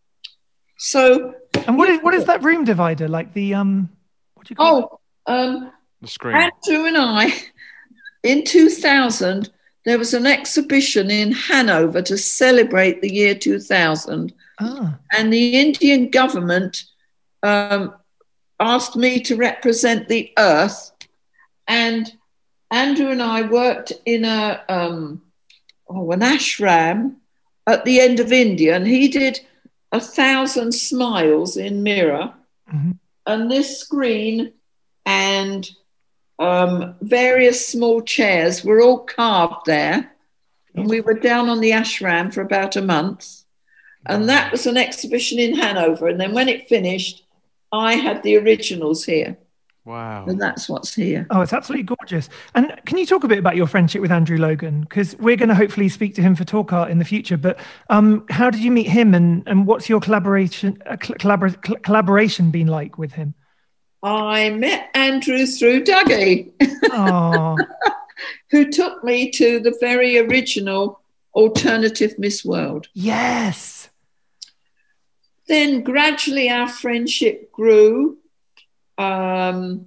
So, And what is what is that room divider like? The um, what do you call oh, um, The screen. Andrew and I, in two thousand, there was an exhibition in Hanover to celebrate the year two thousand. it? Ah, And the Indian government um, asked me to represent the earth. And Andrew and I worked in a um, oh, an ashram at the end of India, and he did a thousand smiles in mirror. mhm. And this screen and um, various small chairs were all carved there. And we were down on the ashram for about a month. And that was an exhibition in Hanover. And then when it finished, I had the originals here. Wow. And that's what's here. Oh, it's absolutely gorgeous. And can you talk a bit about your friendship with Andrew Logan? Because we're going to hopefully speak to him for Talk Art in the future. But um, how did you meet him, and, and what's your collaboration uh, collabor- collaboration been like with him? I met Andrew through Dougie, oh. who took me to the very original Alternative Miss World. Yes. Then gradually our friendship grew. Um,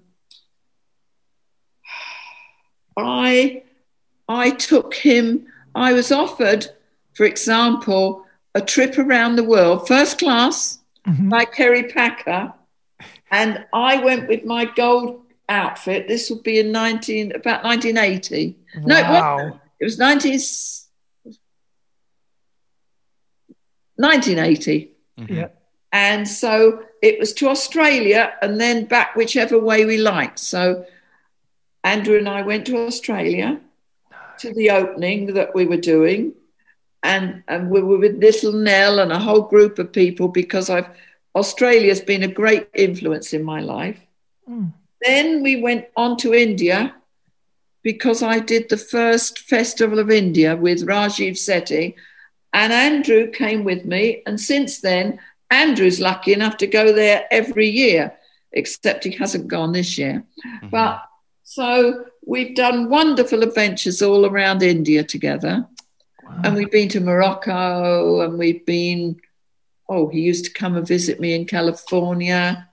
I, I took him, I was offered, for example, a trip around the world, first class, mm-hmm. by Kerry Packer. And I went with my gold outfit. This would be in nineteen, about nineteen eighty. Wow. No, it wasn't. It was nineteen, nineteen eighty. Mm-hmm. Yeah. And so it was to Australia and then back whichever way we liked. So Andrew and I went to Australia to the opening that we were doing. And, and we were with Little Nell and a whole group of people, because I've Australia's been a great influence in my life. Mm. Then we went on to India, because I did the first Festival of India with Rajiv Sethi, and Andrew came with me. And since then, Andrew's lucky enough to go there every year, except he hasn't gone this year. Mm-hmm. But so we've done wonderful adventures all around India together. Wow. And we've been to Morocco, and we've been, oh, he used to come and visit me in California.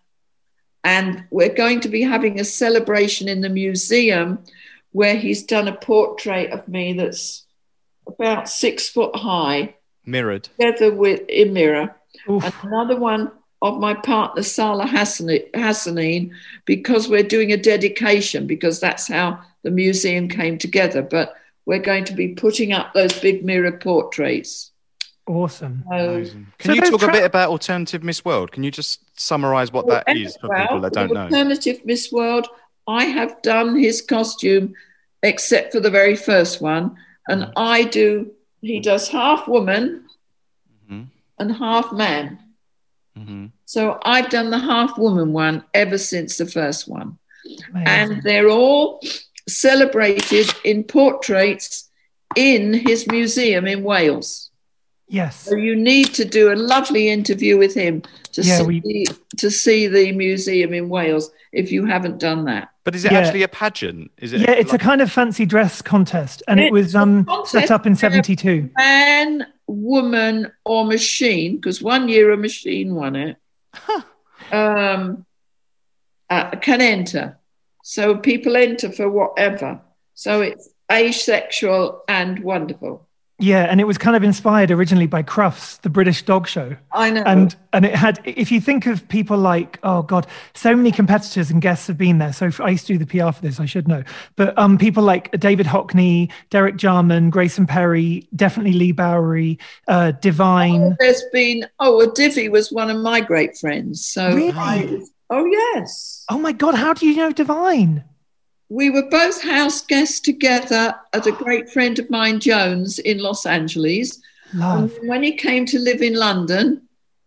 And we're going to be having a celebration in the museum where he's done a portrait of me that's about six foot high. Mirrored. Together with, in mirror. Oof. And another one of my partner, Salah Hassanin, because we're doing a dedication, because that's how the museum came together. But we're going to be putting up those big mirror portraits. Awesome. So, Amazing. Can so you talk tra- a bit about Alternative Miss World? Can you just summarise what that is for well, people that don't know? Alternative Miss World, I have done his costume except for the very first one. And mm. I do, he does half woman mm-hmm. and half man. Mm-hmm. So I've done the half woman one ever since the first one. Amazing. And they're all celebrated in portraits in his museum in Wales. Yes. So you need to do a lovely interview with him to yeah, see we... to see the museum in Wales if you haven't done that. But is it yeah. actually a pageant? Is it? Yeah, it's like... a kind of fancy dress contest, and it's it was um set up in seventy-two. Man, woman, or machine, because one year a machine won it. Huh. Um, uh, can enter. So people enter for whatever. So it's asexual and wonderful. Yeah, and it was kind of inspired originally by Crufts, the British dog show. I know. And and it had, if you think of people like, oh God, so many competitors and guests have been there. So I used to do the P R for this, I should know. But um, people like David Hockney, Derek Jarman, Grayson Perry, definitely Lee Bowery, uh, Divine. Oh, there's been, oh, a Divi was one of my great friends. So really? I, oh, yes. Oh my God, how do you know Divine? We were both house guests together at a great friend of mine, Jones, in Los Angeles. Love. And when he came to live in London,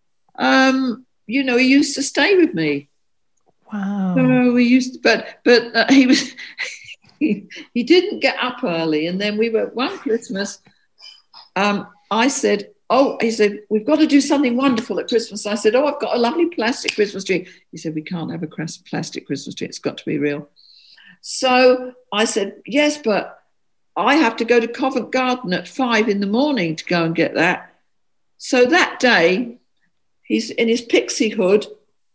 um, you know, he used to stay with me. Wow. So we used to, but but uh, he was he, he didn't get up early. And then we were one Christmas. Um, I said, "Oh," he said, "we've got to do something wonderful at Christmas." I said, "Oh, I've got a lovely plastic Christmas tree." He said, "We can't have a plastic Christmas tree. It's got to be real." So I said, yes, but I have to go to Covent Garden at five in the morning to go and get that. So that day, he's in his pixie hood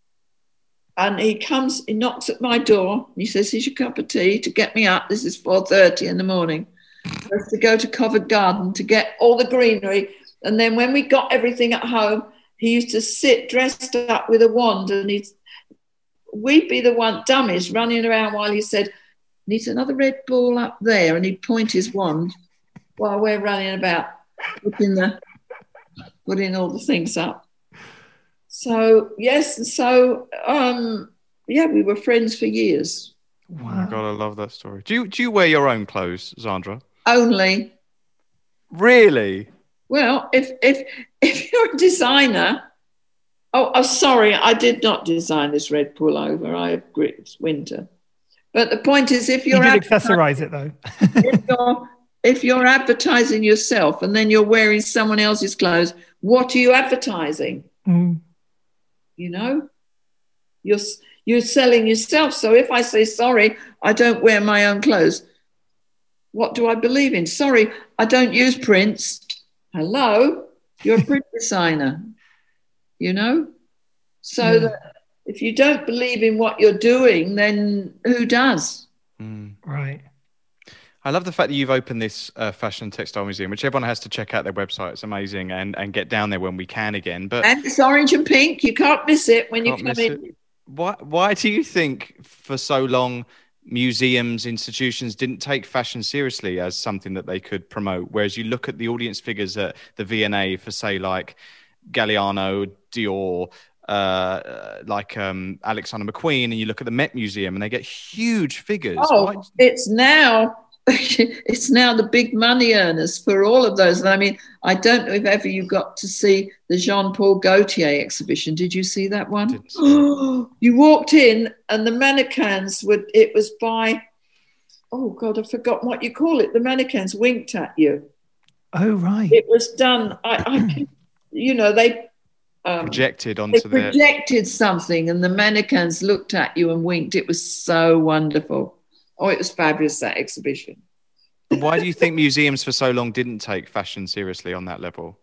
and he comes, he knocks at my door. And he says, here's your cup of tea to get me up. This is four thirty in the morning. I have to go to Covent Garden to get all the greenery. And then when we got everything at home, he used to sit dressed up with a wand and he'd we'd be the one dummies running around while he said, needs another red ball up there, and he'd point his wand while we're running about putting the putting all the things up. So yes, and so um yeah, we were friends for years. Wow. Oh my God, I love that story. Do you do you wear your own clothes, Zandra? Only. Really? Well, if if if you're a designer, oh, oh, sorry, I did not design this red pullover. I agree, it's winter. But the point is, if you're you did accessorize it though. if, you're, if you're advertising yourself and then you're wearing someone else's clothes, what are you advertising? Mm. You know, you're you're selling yourself. So if I say sorry, I don't wear my own clothes, what do I believe in? Sorry, I don't use prints. Hello, you're a print designer. You know, so yeah. that if you don't believe in what you're doing, then who does? Mm. Right. I love the fact that you've opened this uh, fashion and textile museum, which everyone has to check out their website. It's amazing, and and get down there when we can again. But and it's orange and pink. You can't miss it when you come in. It. Why why do you think for so long museums, institutions didn't take fashion seriously as something that they could promote? Whereas you look at the audience figures at the V and A for, say, like Galliano, Dior, uh, like um, Alexander McQueen, and you look at the Met Museum and they get huge figures. Oh, Why? it's now it's now the big money earners for all of those. And I mean, I don't know if ever you got to see the Jean-Paul Gaultier exhibition. Did you see that one? Didn't see it. You walked in and the mannequins would, it was by, oh God, I've forgotten what you call it. The mannequins winked at you. Oh, right. It was done, I, I you know, they um, projected onto they projected the... something and the mannequins looked at you and winked. It was so wonderful. Oh, it was fabulous, that exhibition. Why do you think museums for so long didn't take fashion seriously on that level?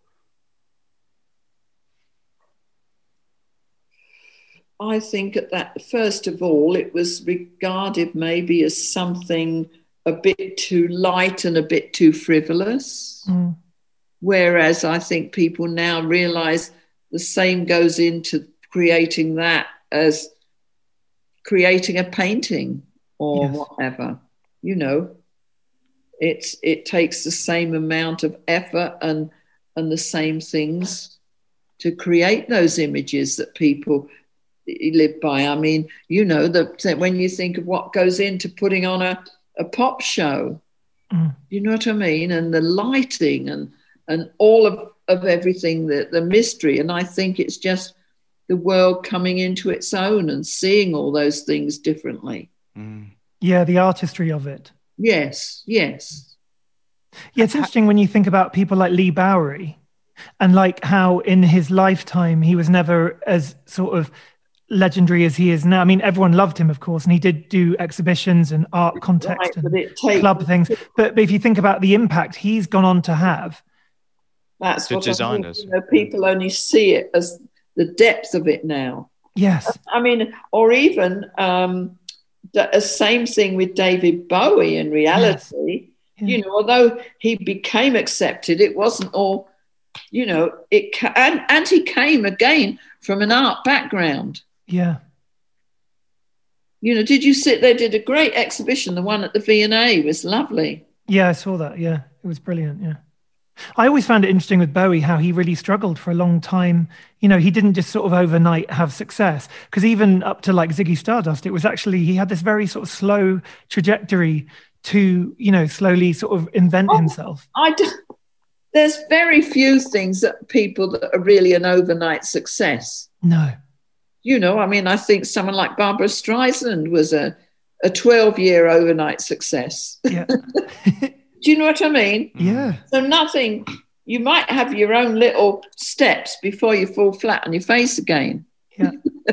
I think at that, first of all, it was regarded maybe as something a bit too light and a bit too frivolous. Mm. Whereas I think people now realise the same goes into creating that as creating a painting or yes. whatever. You know, it's it takes the same amount of effort and and the same things to create those images that people live by. I mean, you know, that when you think of what goes into putting on a, a pop show, mm. you know what I mean? And the lighting and and all of, of everything, the, the mystery. And I think it's just the world coming into its own and seeing all those things differently. Mm. Yeah, the artistry of it. Yes, yes. Yeah, it's interesting when you think about people like Lee Bowery and like how in his lifetime he was never as sort of legendary as he is now. I mean, everyone loved him, of course, and he did do exhibitions and art context right, and takes, club things. But, but if you think about the impact he's gone on to have, that's what designers. I think, you know, people only see it as the depth of it now. Yes, I mean, or even um, the same thing with David Bowie. In reality, yes. yeah. you know, although he became accepted, it wasn't all. You know, it and and he came again from an art background. Yeah. You know, did you sit there? Did a great exhibition. The one at the V and A was lovely. Yeah, I saw that. Yeah, it was brilliant. Yeah. I always found it interesting with Bowie how he really struggled for a long time. You know, he didn't just sort of overnight have success, because even up to like Ziggy Stardust, it was actually, he had this very sort of slow trajectory to, you know, slowly sort of invent oh, himself. I do, there's very few things that people that are really an overnight success. No. You know, I mean, I think someone like Barbara Streisand was a, a twelve-year overnight success. Yeah. Do you know what I mean? Yeah. So nothing, you might have your own little steps before you fall flat on your face again. Yeah.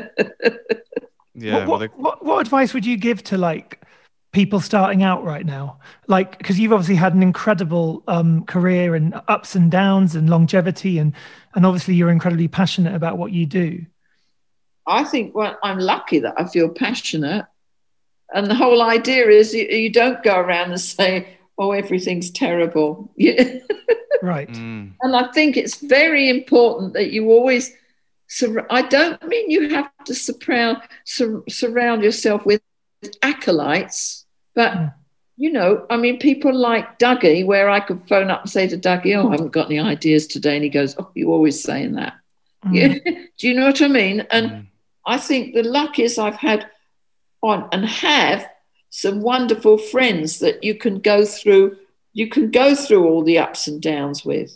yeah. What, what, what, what advice would you give to like people starting out right now? Like, because you've obviously had an incredible um, career and ups and downs and longevity, and, and obviously you're incredibly passionate about what you do. I think, well, I'm lucky that I feel passionate. And the whole idea is you, you don't go around and say, oh, everything's terrible. Right. Mm. And I think it's very important that you always, sur- I don't mean you have to surround, sur- surround yourself with acolytes, but, mm. you know, I mean, people like Dougie, where I could phone up and say to Dougie, oh, I haven't got any ideas today. And he goes, oh, you're always saying that. Mm. Do you know what I mean? And mm. I think the luck is I've had on and have some wonderful friends that you can go through, you can go through all the ups and downs with.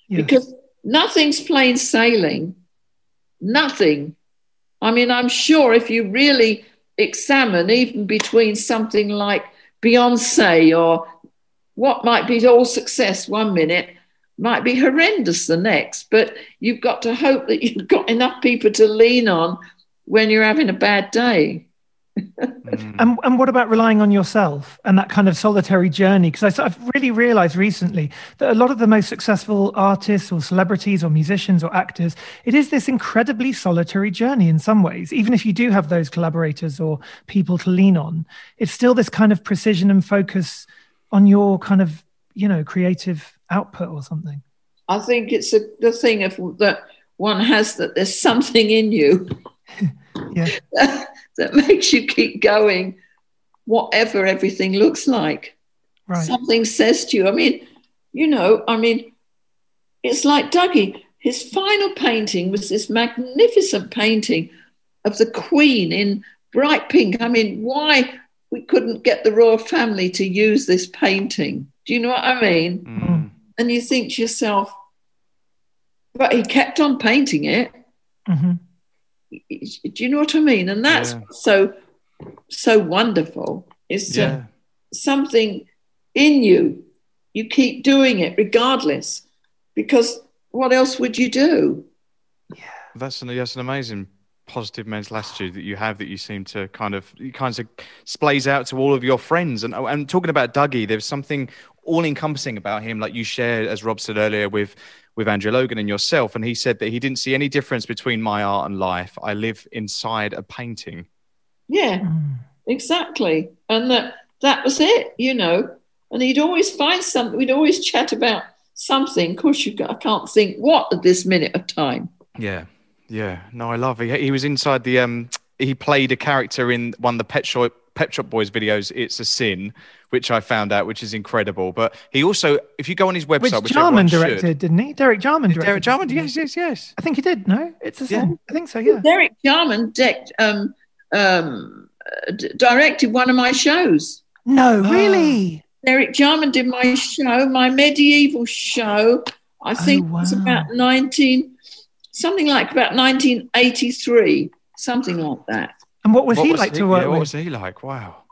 Yes. Because nothing's plain sailing. Nothing. I mean, I'm sure if you really examine even between something like Beyonce or what might be all success one minute, might be horrendous the next, but you've got to hope that you've got enough people to lean on when you're having a bad day. mm. and, and what about relying on yourself and that kind of solitary journey? Because I've really realized recently that a lot of the most successful artists or celebrities or musicians or actors, it is this incredibly solitary journey in some ways. Even if you do have those collaborators or people to lean on, it's still this kind of precision and focus on your kind of, you know, creative output or something. I think it's a, the thing of that one has, that there's something in you yeah. that, that makes you keep going, whatever everything looks like. Right. Something says to you, I mean, you know, I mean, it's like Dougie, his final painting was this magnificent painting of the Queen in bright pink. I mean, why we couldn't get the royal family to use this painting? Do you know what I mean? Mm. And you think to yourself, but he kept on painting it. Mm-hmm. Do you know what I mean? And that's yeah. so, so wonderful. It's yeah. uh, something in you. You keep doing it regardless, because what else would you do? Yeah, that's an, that's an amazing positive mental attitude that you have, that you seem to kind of, you kind of splays out to all of your friends. And, and talking about Dougie, there's something all-encompassing about him, like you shared, as Rob said earlier, with with Andrew Logan and yourself. And he said that he didn't see any difference between my art and life. I live inside a painting. Yeah, mm. exactly. And that that was it, you know. And he'd always find something. We'd always chat about something. Of course, you I can't think what at this minute of time. Yeah, yeah. No, I love it. He, he was inside the. Um, he played a character in one of the Pet Shop Pet Shop Boys videos, It's a Sin, which I found out, which is incredible. But he also, if you go on his website, which which Jarman directed, should, didn't he? Derek Jarman directed. Derek Jarman, yes, yes, yes. I think he did. No, It's a Sin. Yeah. I think so. Yeah. Derek Jarman de- um, um, d- directed one of my shows. No, really. Derek Jarman did my show, my medieval show. I think Oh, it was wow. about nineteen, something like about nineteen eighty-three, something like that. And what was What he was like he, to work yeah, with? what was he like? Wow.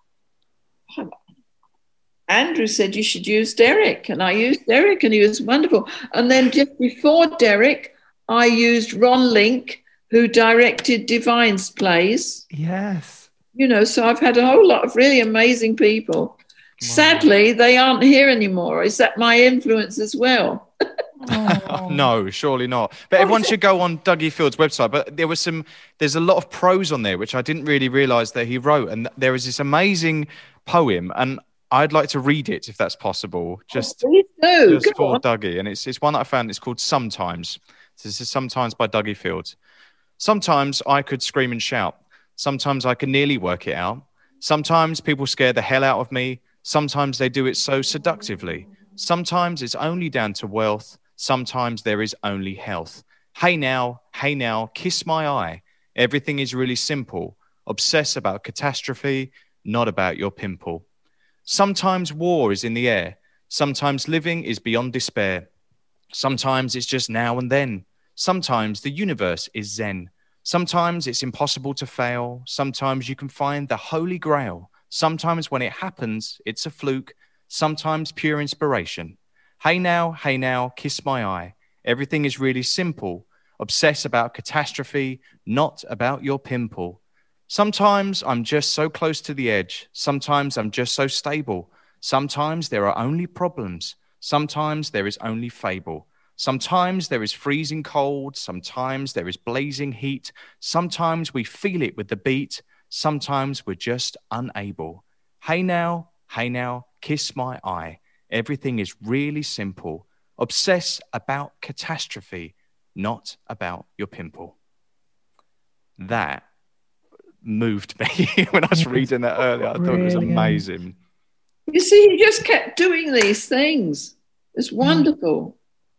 Andrew said you should use Derek, and I used Derek, and he was wonderful. And then just before Derek, I used Ron Link, who directed Divine's plays. Yes. You know, so I've had a whole lot of really amazing people. Wow. Sadly, they aren't here anymore. Is that my influence as well? Oh. No, surely not. But everyone should go on Dougie Field's website. But there was some, there's a lot of prose on there, which I didn't really realise that he wrote. And there is this amazing poem, and I'd like to read it if that's possible. Just, oh, please do. just Go for on. Dougie. And it's, it's one that I found. It's called Sometimes. So this is Sometimes by Dougie Field. Sometimes I could scream and shout. Sometimes I can nearly work it out. Sometimes people scare the hell out of me. Sometimes they do it so seductively. Sometimes it's only down to wealth. Sometimes there is only health. Hey now, hey now, kiss my eye. Everything is really simple. Obsess about catastrophe, not about your pimple. Sometimes war is in the air. Sometimes living is beyond despair. Sometimes it's just now and then. Sometimes the universe is zen. Sometimes it's impossible to fail. Sometimes you can find the holy grail. Sometimes when it happens, it's a fluke. Sometimes pure inspiration. Hey now, hey now, kiss my eye. Everything is really simple. Obsess about catastrophe, not about your pimple. Sometimes I'm just so close to the edge. Sometimes I'm just so stable. Sometimes there are only problems. Sometimes there is only fable. Sometimes there is freezing cold. Sometimes there is blazing heat. Sometimes we feel it with the beat. Sometimes we're just unable. Hey now, hey now, kiss my eye. Everything is really simple. Obsess about catastrophe, not about your pimple. That moved me when I was reading that earlier. I thought it was amazing. You see, he just kept doing these things. It's wonderful.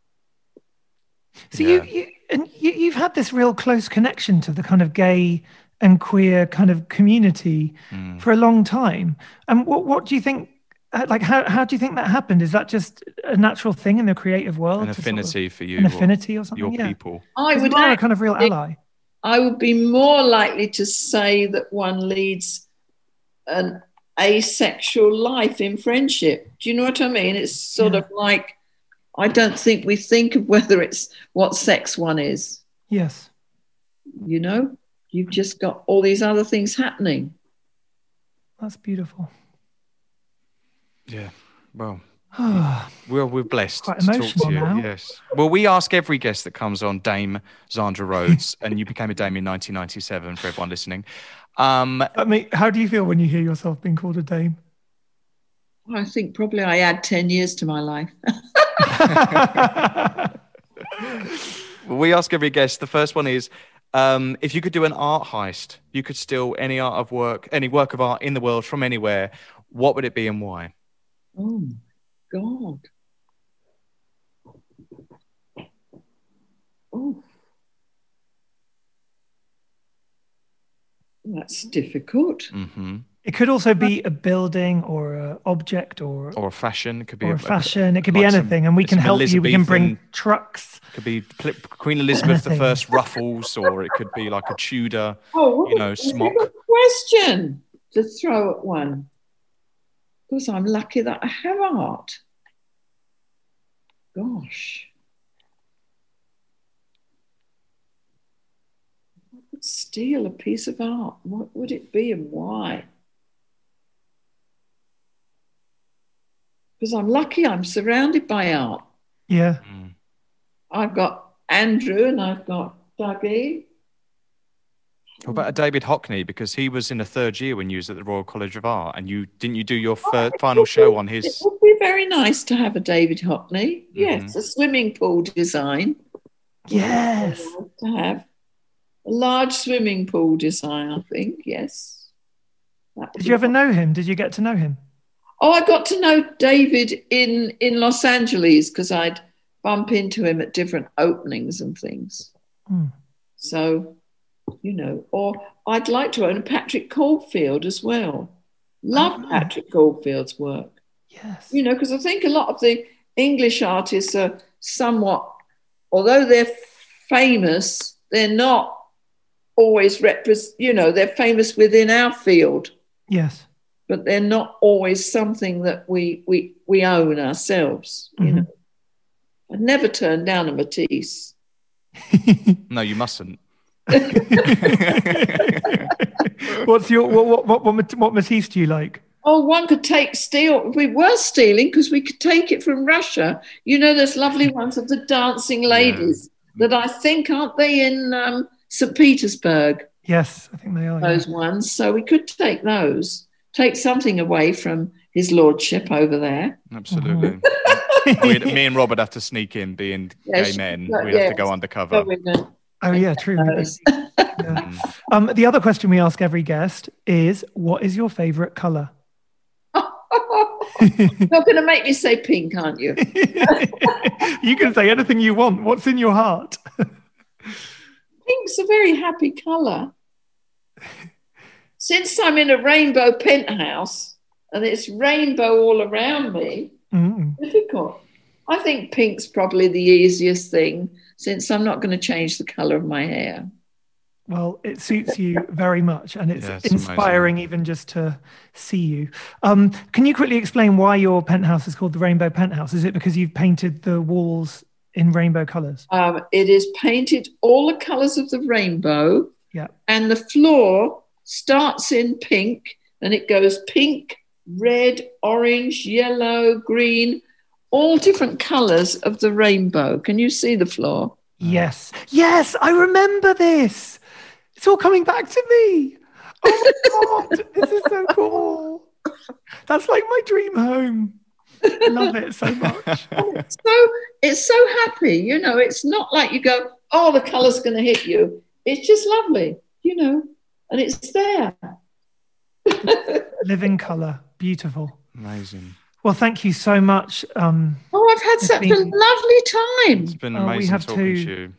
So Yeah. you, you and you, you've had this real close connection to the kind of gay and queer kind of community Mm. for a long time. And what what do you think uh, like how how do you think that happened? Is that just a natural thing in the creative world? An to affinity sort of, for you, an affinity or, or something. your yeah. people. I would you are a act- kind of real ally. I would be more likely to say that one leads an asexual life in friendship. Do you know what I mean? It's sort Yeah. of like, I don't think we think of whether it's what sex one is. Yes. You know, you've just got all these other things happening. That's beautiful. Yeah. Well, well, we're blessed Quite to talk emotional to you. now. Yes. Well, we ask every guest that comes on, Dame Zandra Rhodes, and you became a dame in nineteen ninety-seven for everyone listening. Um, I mean, how do you feel when you hear yourself being called a dame? I think probably I add ten years to my life. we ask every guest. The first one is, um, if you could do an art heist, you could steal any art of work, any work of art in the world from anywhere. What would it be and why? Oh, God. Oh. That's difficult. Mm-hmm. It could also be a building or an object or or a fashion. It could be or a, a fashion. It could like be some- anything, and we can some help you. We can bring Elizabethan- trucks. Could be Pl- Queen Elizabeth the Anything. First ruffles, or it could be like a Tudor, Oh, what you know, a smock. difficult question to throw at one. Because I'm lucky that I have art. Gosh. I would steal a piece of art. What would it be and why? Because I'm lucky I'm surrounded by art. Yeah. Mm. I've got Andrew and I've got Dougie. What about a David Hockney? Because he was in a third year when you was at the Royal College of Art, and you didn't you do your fir- final show on It his? would be very nice to have a David Hockney. Yes, a swimming pool design. Yes. To have a large swimming pool design, I think. Yes. That would Did be you ever fun. know him? Did you get to know him? Oh, I got to know David in in Los Angeles because I'd bump into him at different openings and things. Hmm. So, you know, or I'd like to own Patrick Caulfield as well. Love Oh. Patrick Caulfield's work. Yes. You know, because I think a lot of the English artists are somewhat, although they're famous, they're not always represent. You know, they're famous within our field, Yes. but they're not always something that we we we own ourselves. You Mhm. know, I'd never turn down a Matisse. No, you mustn't. What's your what what what what, what Matisse do you like? Oh, one could take steal. We were stealing because we could take it from Russia. You know, there's lovely ones of the dancing ladies that I think aren't they in um, Saint Petersburg? Yes, I think they are. Those ones. So we could take those. Take something away from his lordship over there. Absolutely. We'd, me and Rob would have to sneak in, being Yes, gay men. but We'd have to yes. go undercover. So we're gonna- Oh yeah, true. Those. Yeah. Um, the other question we ask every guest is, what is your favorite color? You're going to make me say pink, aren't you? You can say anything you want. What's in your heart? Pink's a very happy colour. Since I'm in a rainbow penthouse and it's rainbow all around me, Mm. difficult. I think pink's probably the easiest thing since I'm not going to change the colour of my hair. Well, it suits you very much, and it's Yeah, it's inspiring even just to see you. Um, can you quickly explain why your penthouse is called the Rainbow Penthouse? Is it because you've painted the walls in rainbow colours? Um, it is painted all the colours of the rainbow, Yeah. and the floor starts in pink and it goes pink, red, orange, yellow, green, all different colours of the rainbow. Can you see the floor? Yes. Yes, I remember this. It's all coming back to me. Oh my God, this is so cool. That's like my dream home. I love it so much. It's so it's so happy, you know. It's not like you go, oh, the colour's going to hit you. It's just lovely, you know, and it's there. Living colour. Beautiful. Amazing. Well, thank you so much. Um, Oh, I've had It's such been- a lovely time. It's been Oh, we amazing have talking to- to you.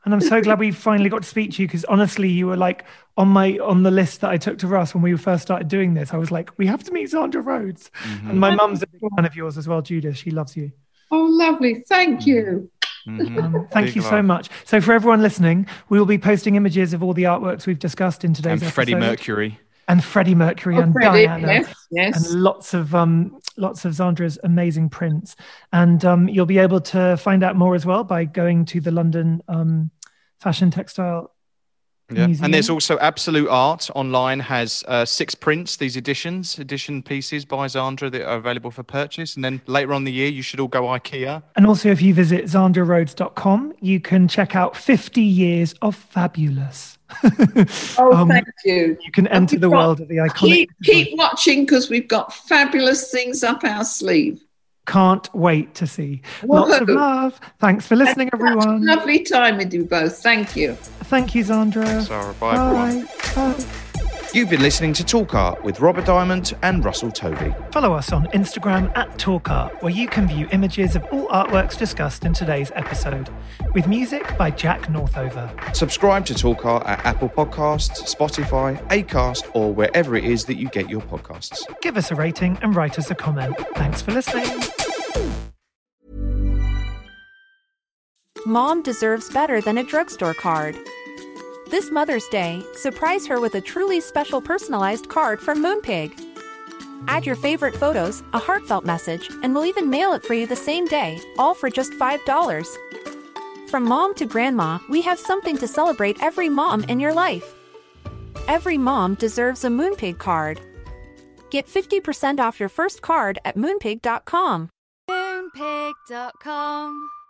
And I'm so glad we finally got to speak to you, because honestly, you were like on my on the list that I took to Russ when we first started doing this. I was like, we have to meet Zandra Rhodes. Mm-hmm. And my mum's a big fan of yours as well, Judith. She loves you. Oh, lovely. Thank you. Mm-hmm. Um, thank big you love. so much. So for everyone listening, we will be posting images of all the artworks we've discussed in today's and episode. Freddie Mercury. And Freddie Mercury oh, and Freddie, Diana, yes, yes. and lots of um, lots of Zandra's amazing prints. And um, you'll be able to find out more as well by going to the London um, Fashion Textile Yeah. Museum. And there's also Absolute Art online has uh, six prints, these editions, edition pieces by Zandra that are available for purchase. And then later on in the year, you should all go IKEA. And also, if you visit zandra rhodes dot com, you can check out fifty years of fabulous. oh, um, thank you. You can enter the world of the iconic. Keep, keep watching, because we've got fabulous things up our sleeve. Can't wait to see. Whoa. Lots of love. Thanks for listening, everyone. Lovely time with you both. Thank you. Thank you, Zandra. Sarah, bye, bye. everyone. Bye. You've been listening to Talk Art with Robert Diamond and Russell Tovey. Follow us on Instagram at Talk Art, where you can view images of all artworks discussed in today's episode, with music by Jack Northover. Subscribe to Talk Art at Apple Podcasts, Spotify, Acast, or wherever it is that you get your podcasts. Give us a rating and write us a comment. Thanks for listening. Mom deserves better than a drugstore card. This Mother's Day, surprise her with a truly special personalized card from Moonpig. Add your favorite photos, a heartfelt message, and we'll even mail it for you the same day, all for just five dollars. From mom to grandma, we have something to celebrate every mom in your life. Every mom deserves a Moonpig card. Get fifty percent off your first card at moonpig dot com. Moonpig dot com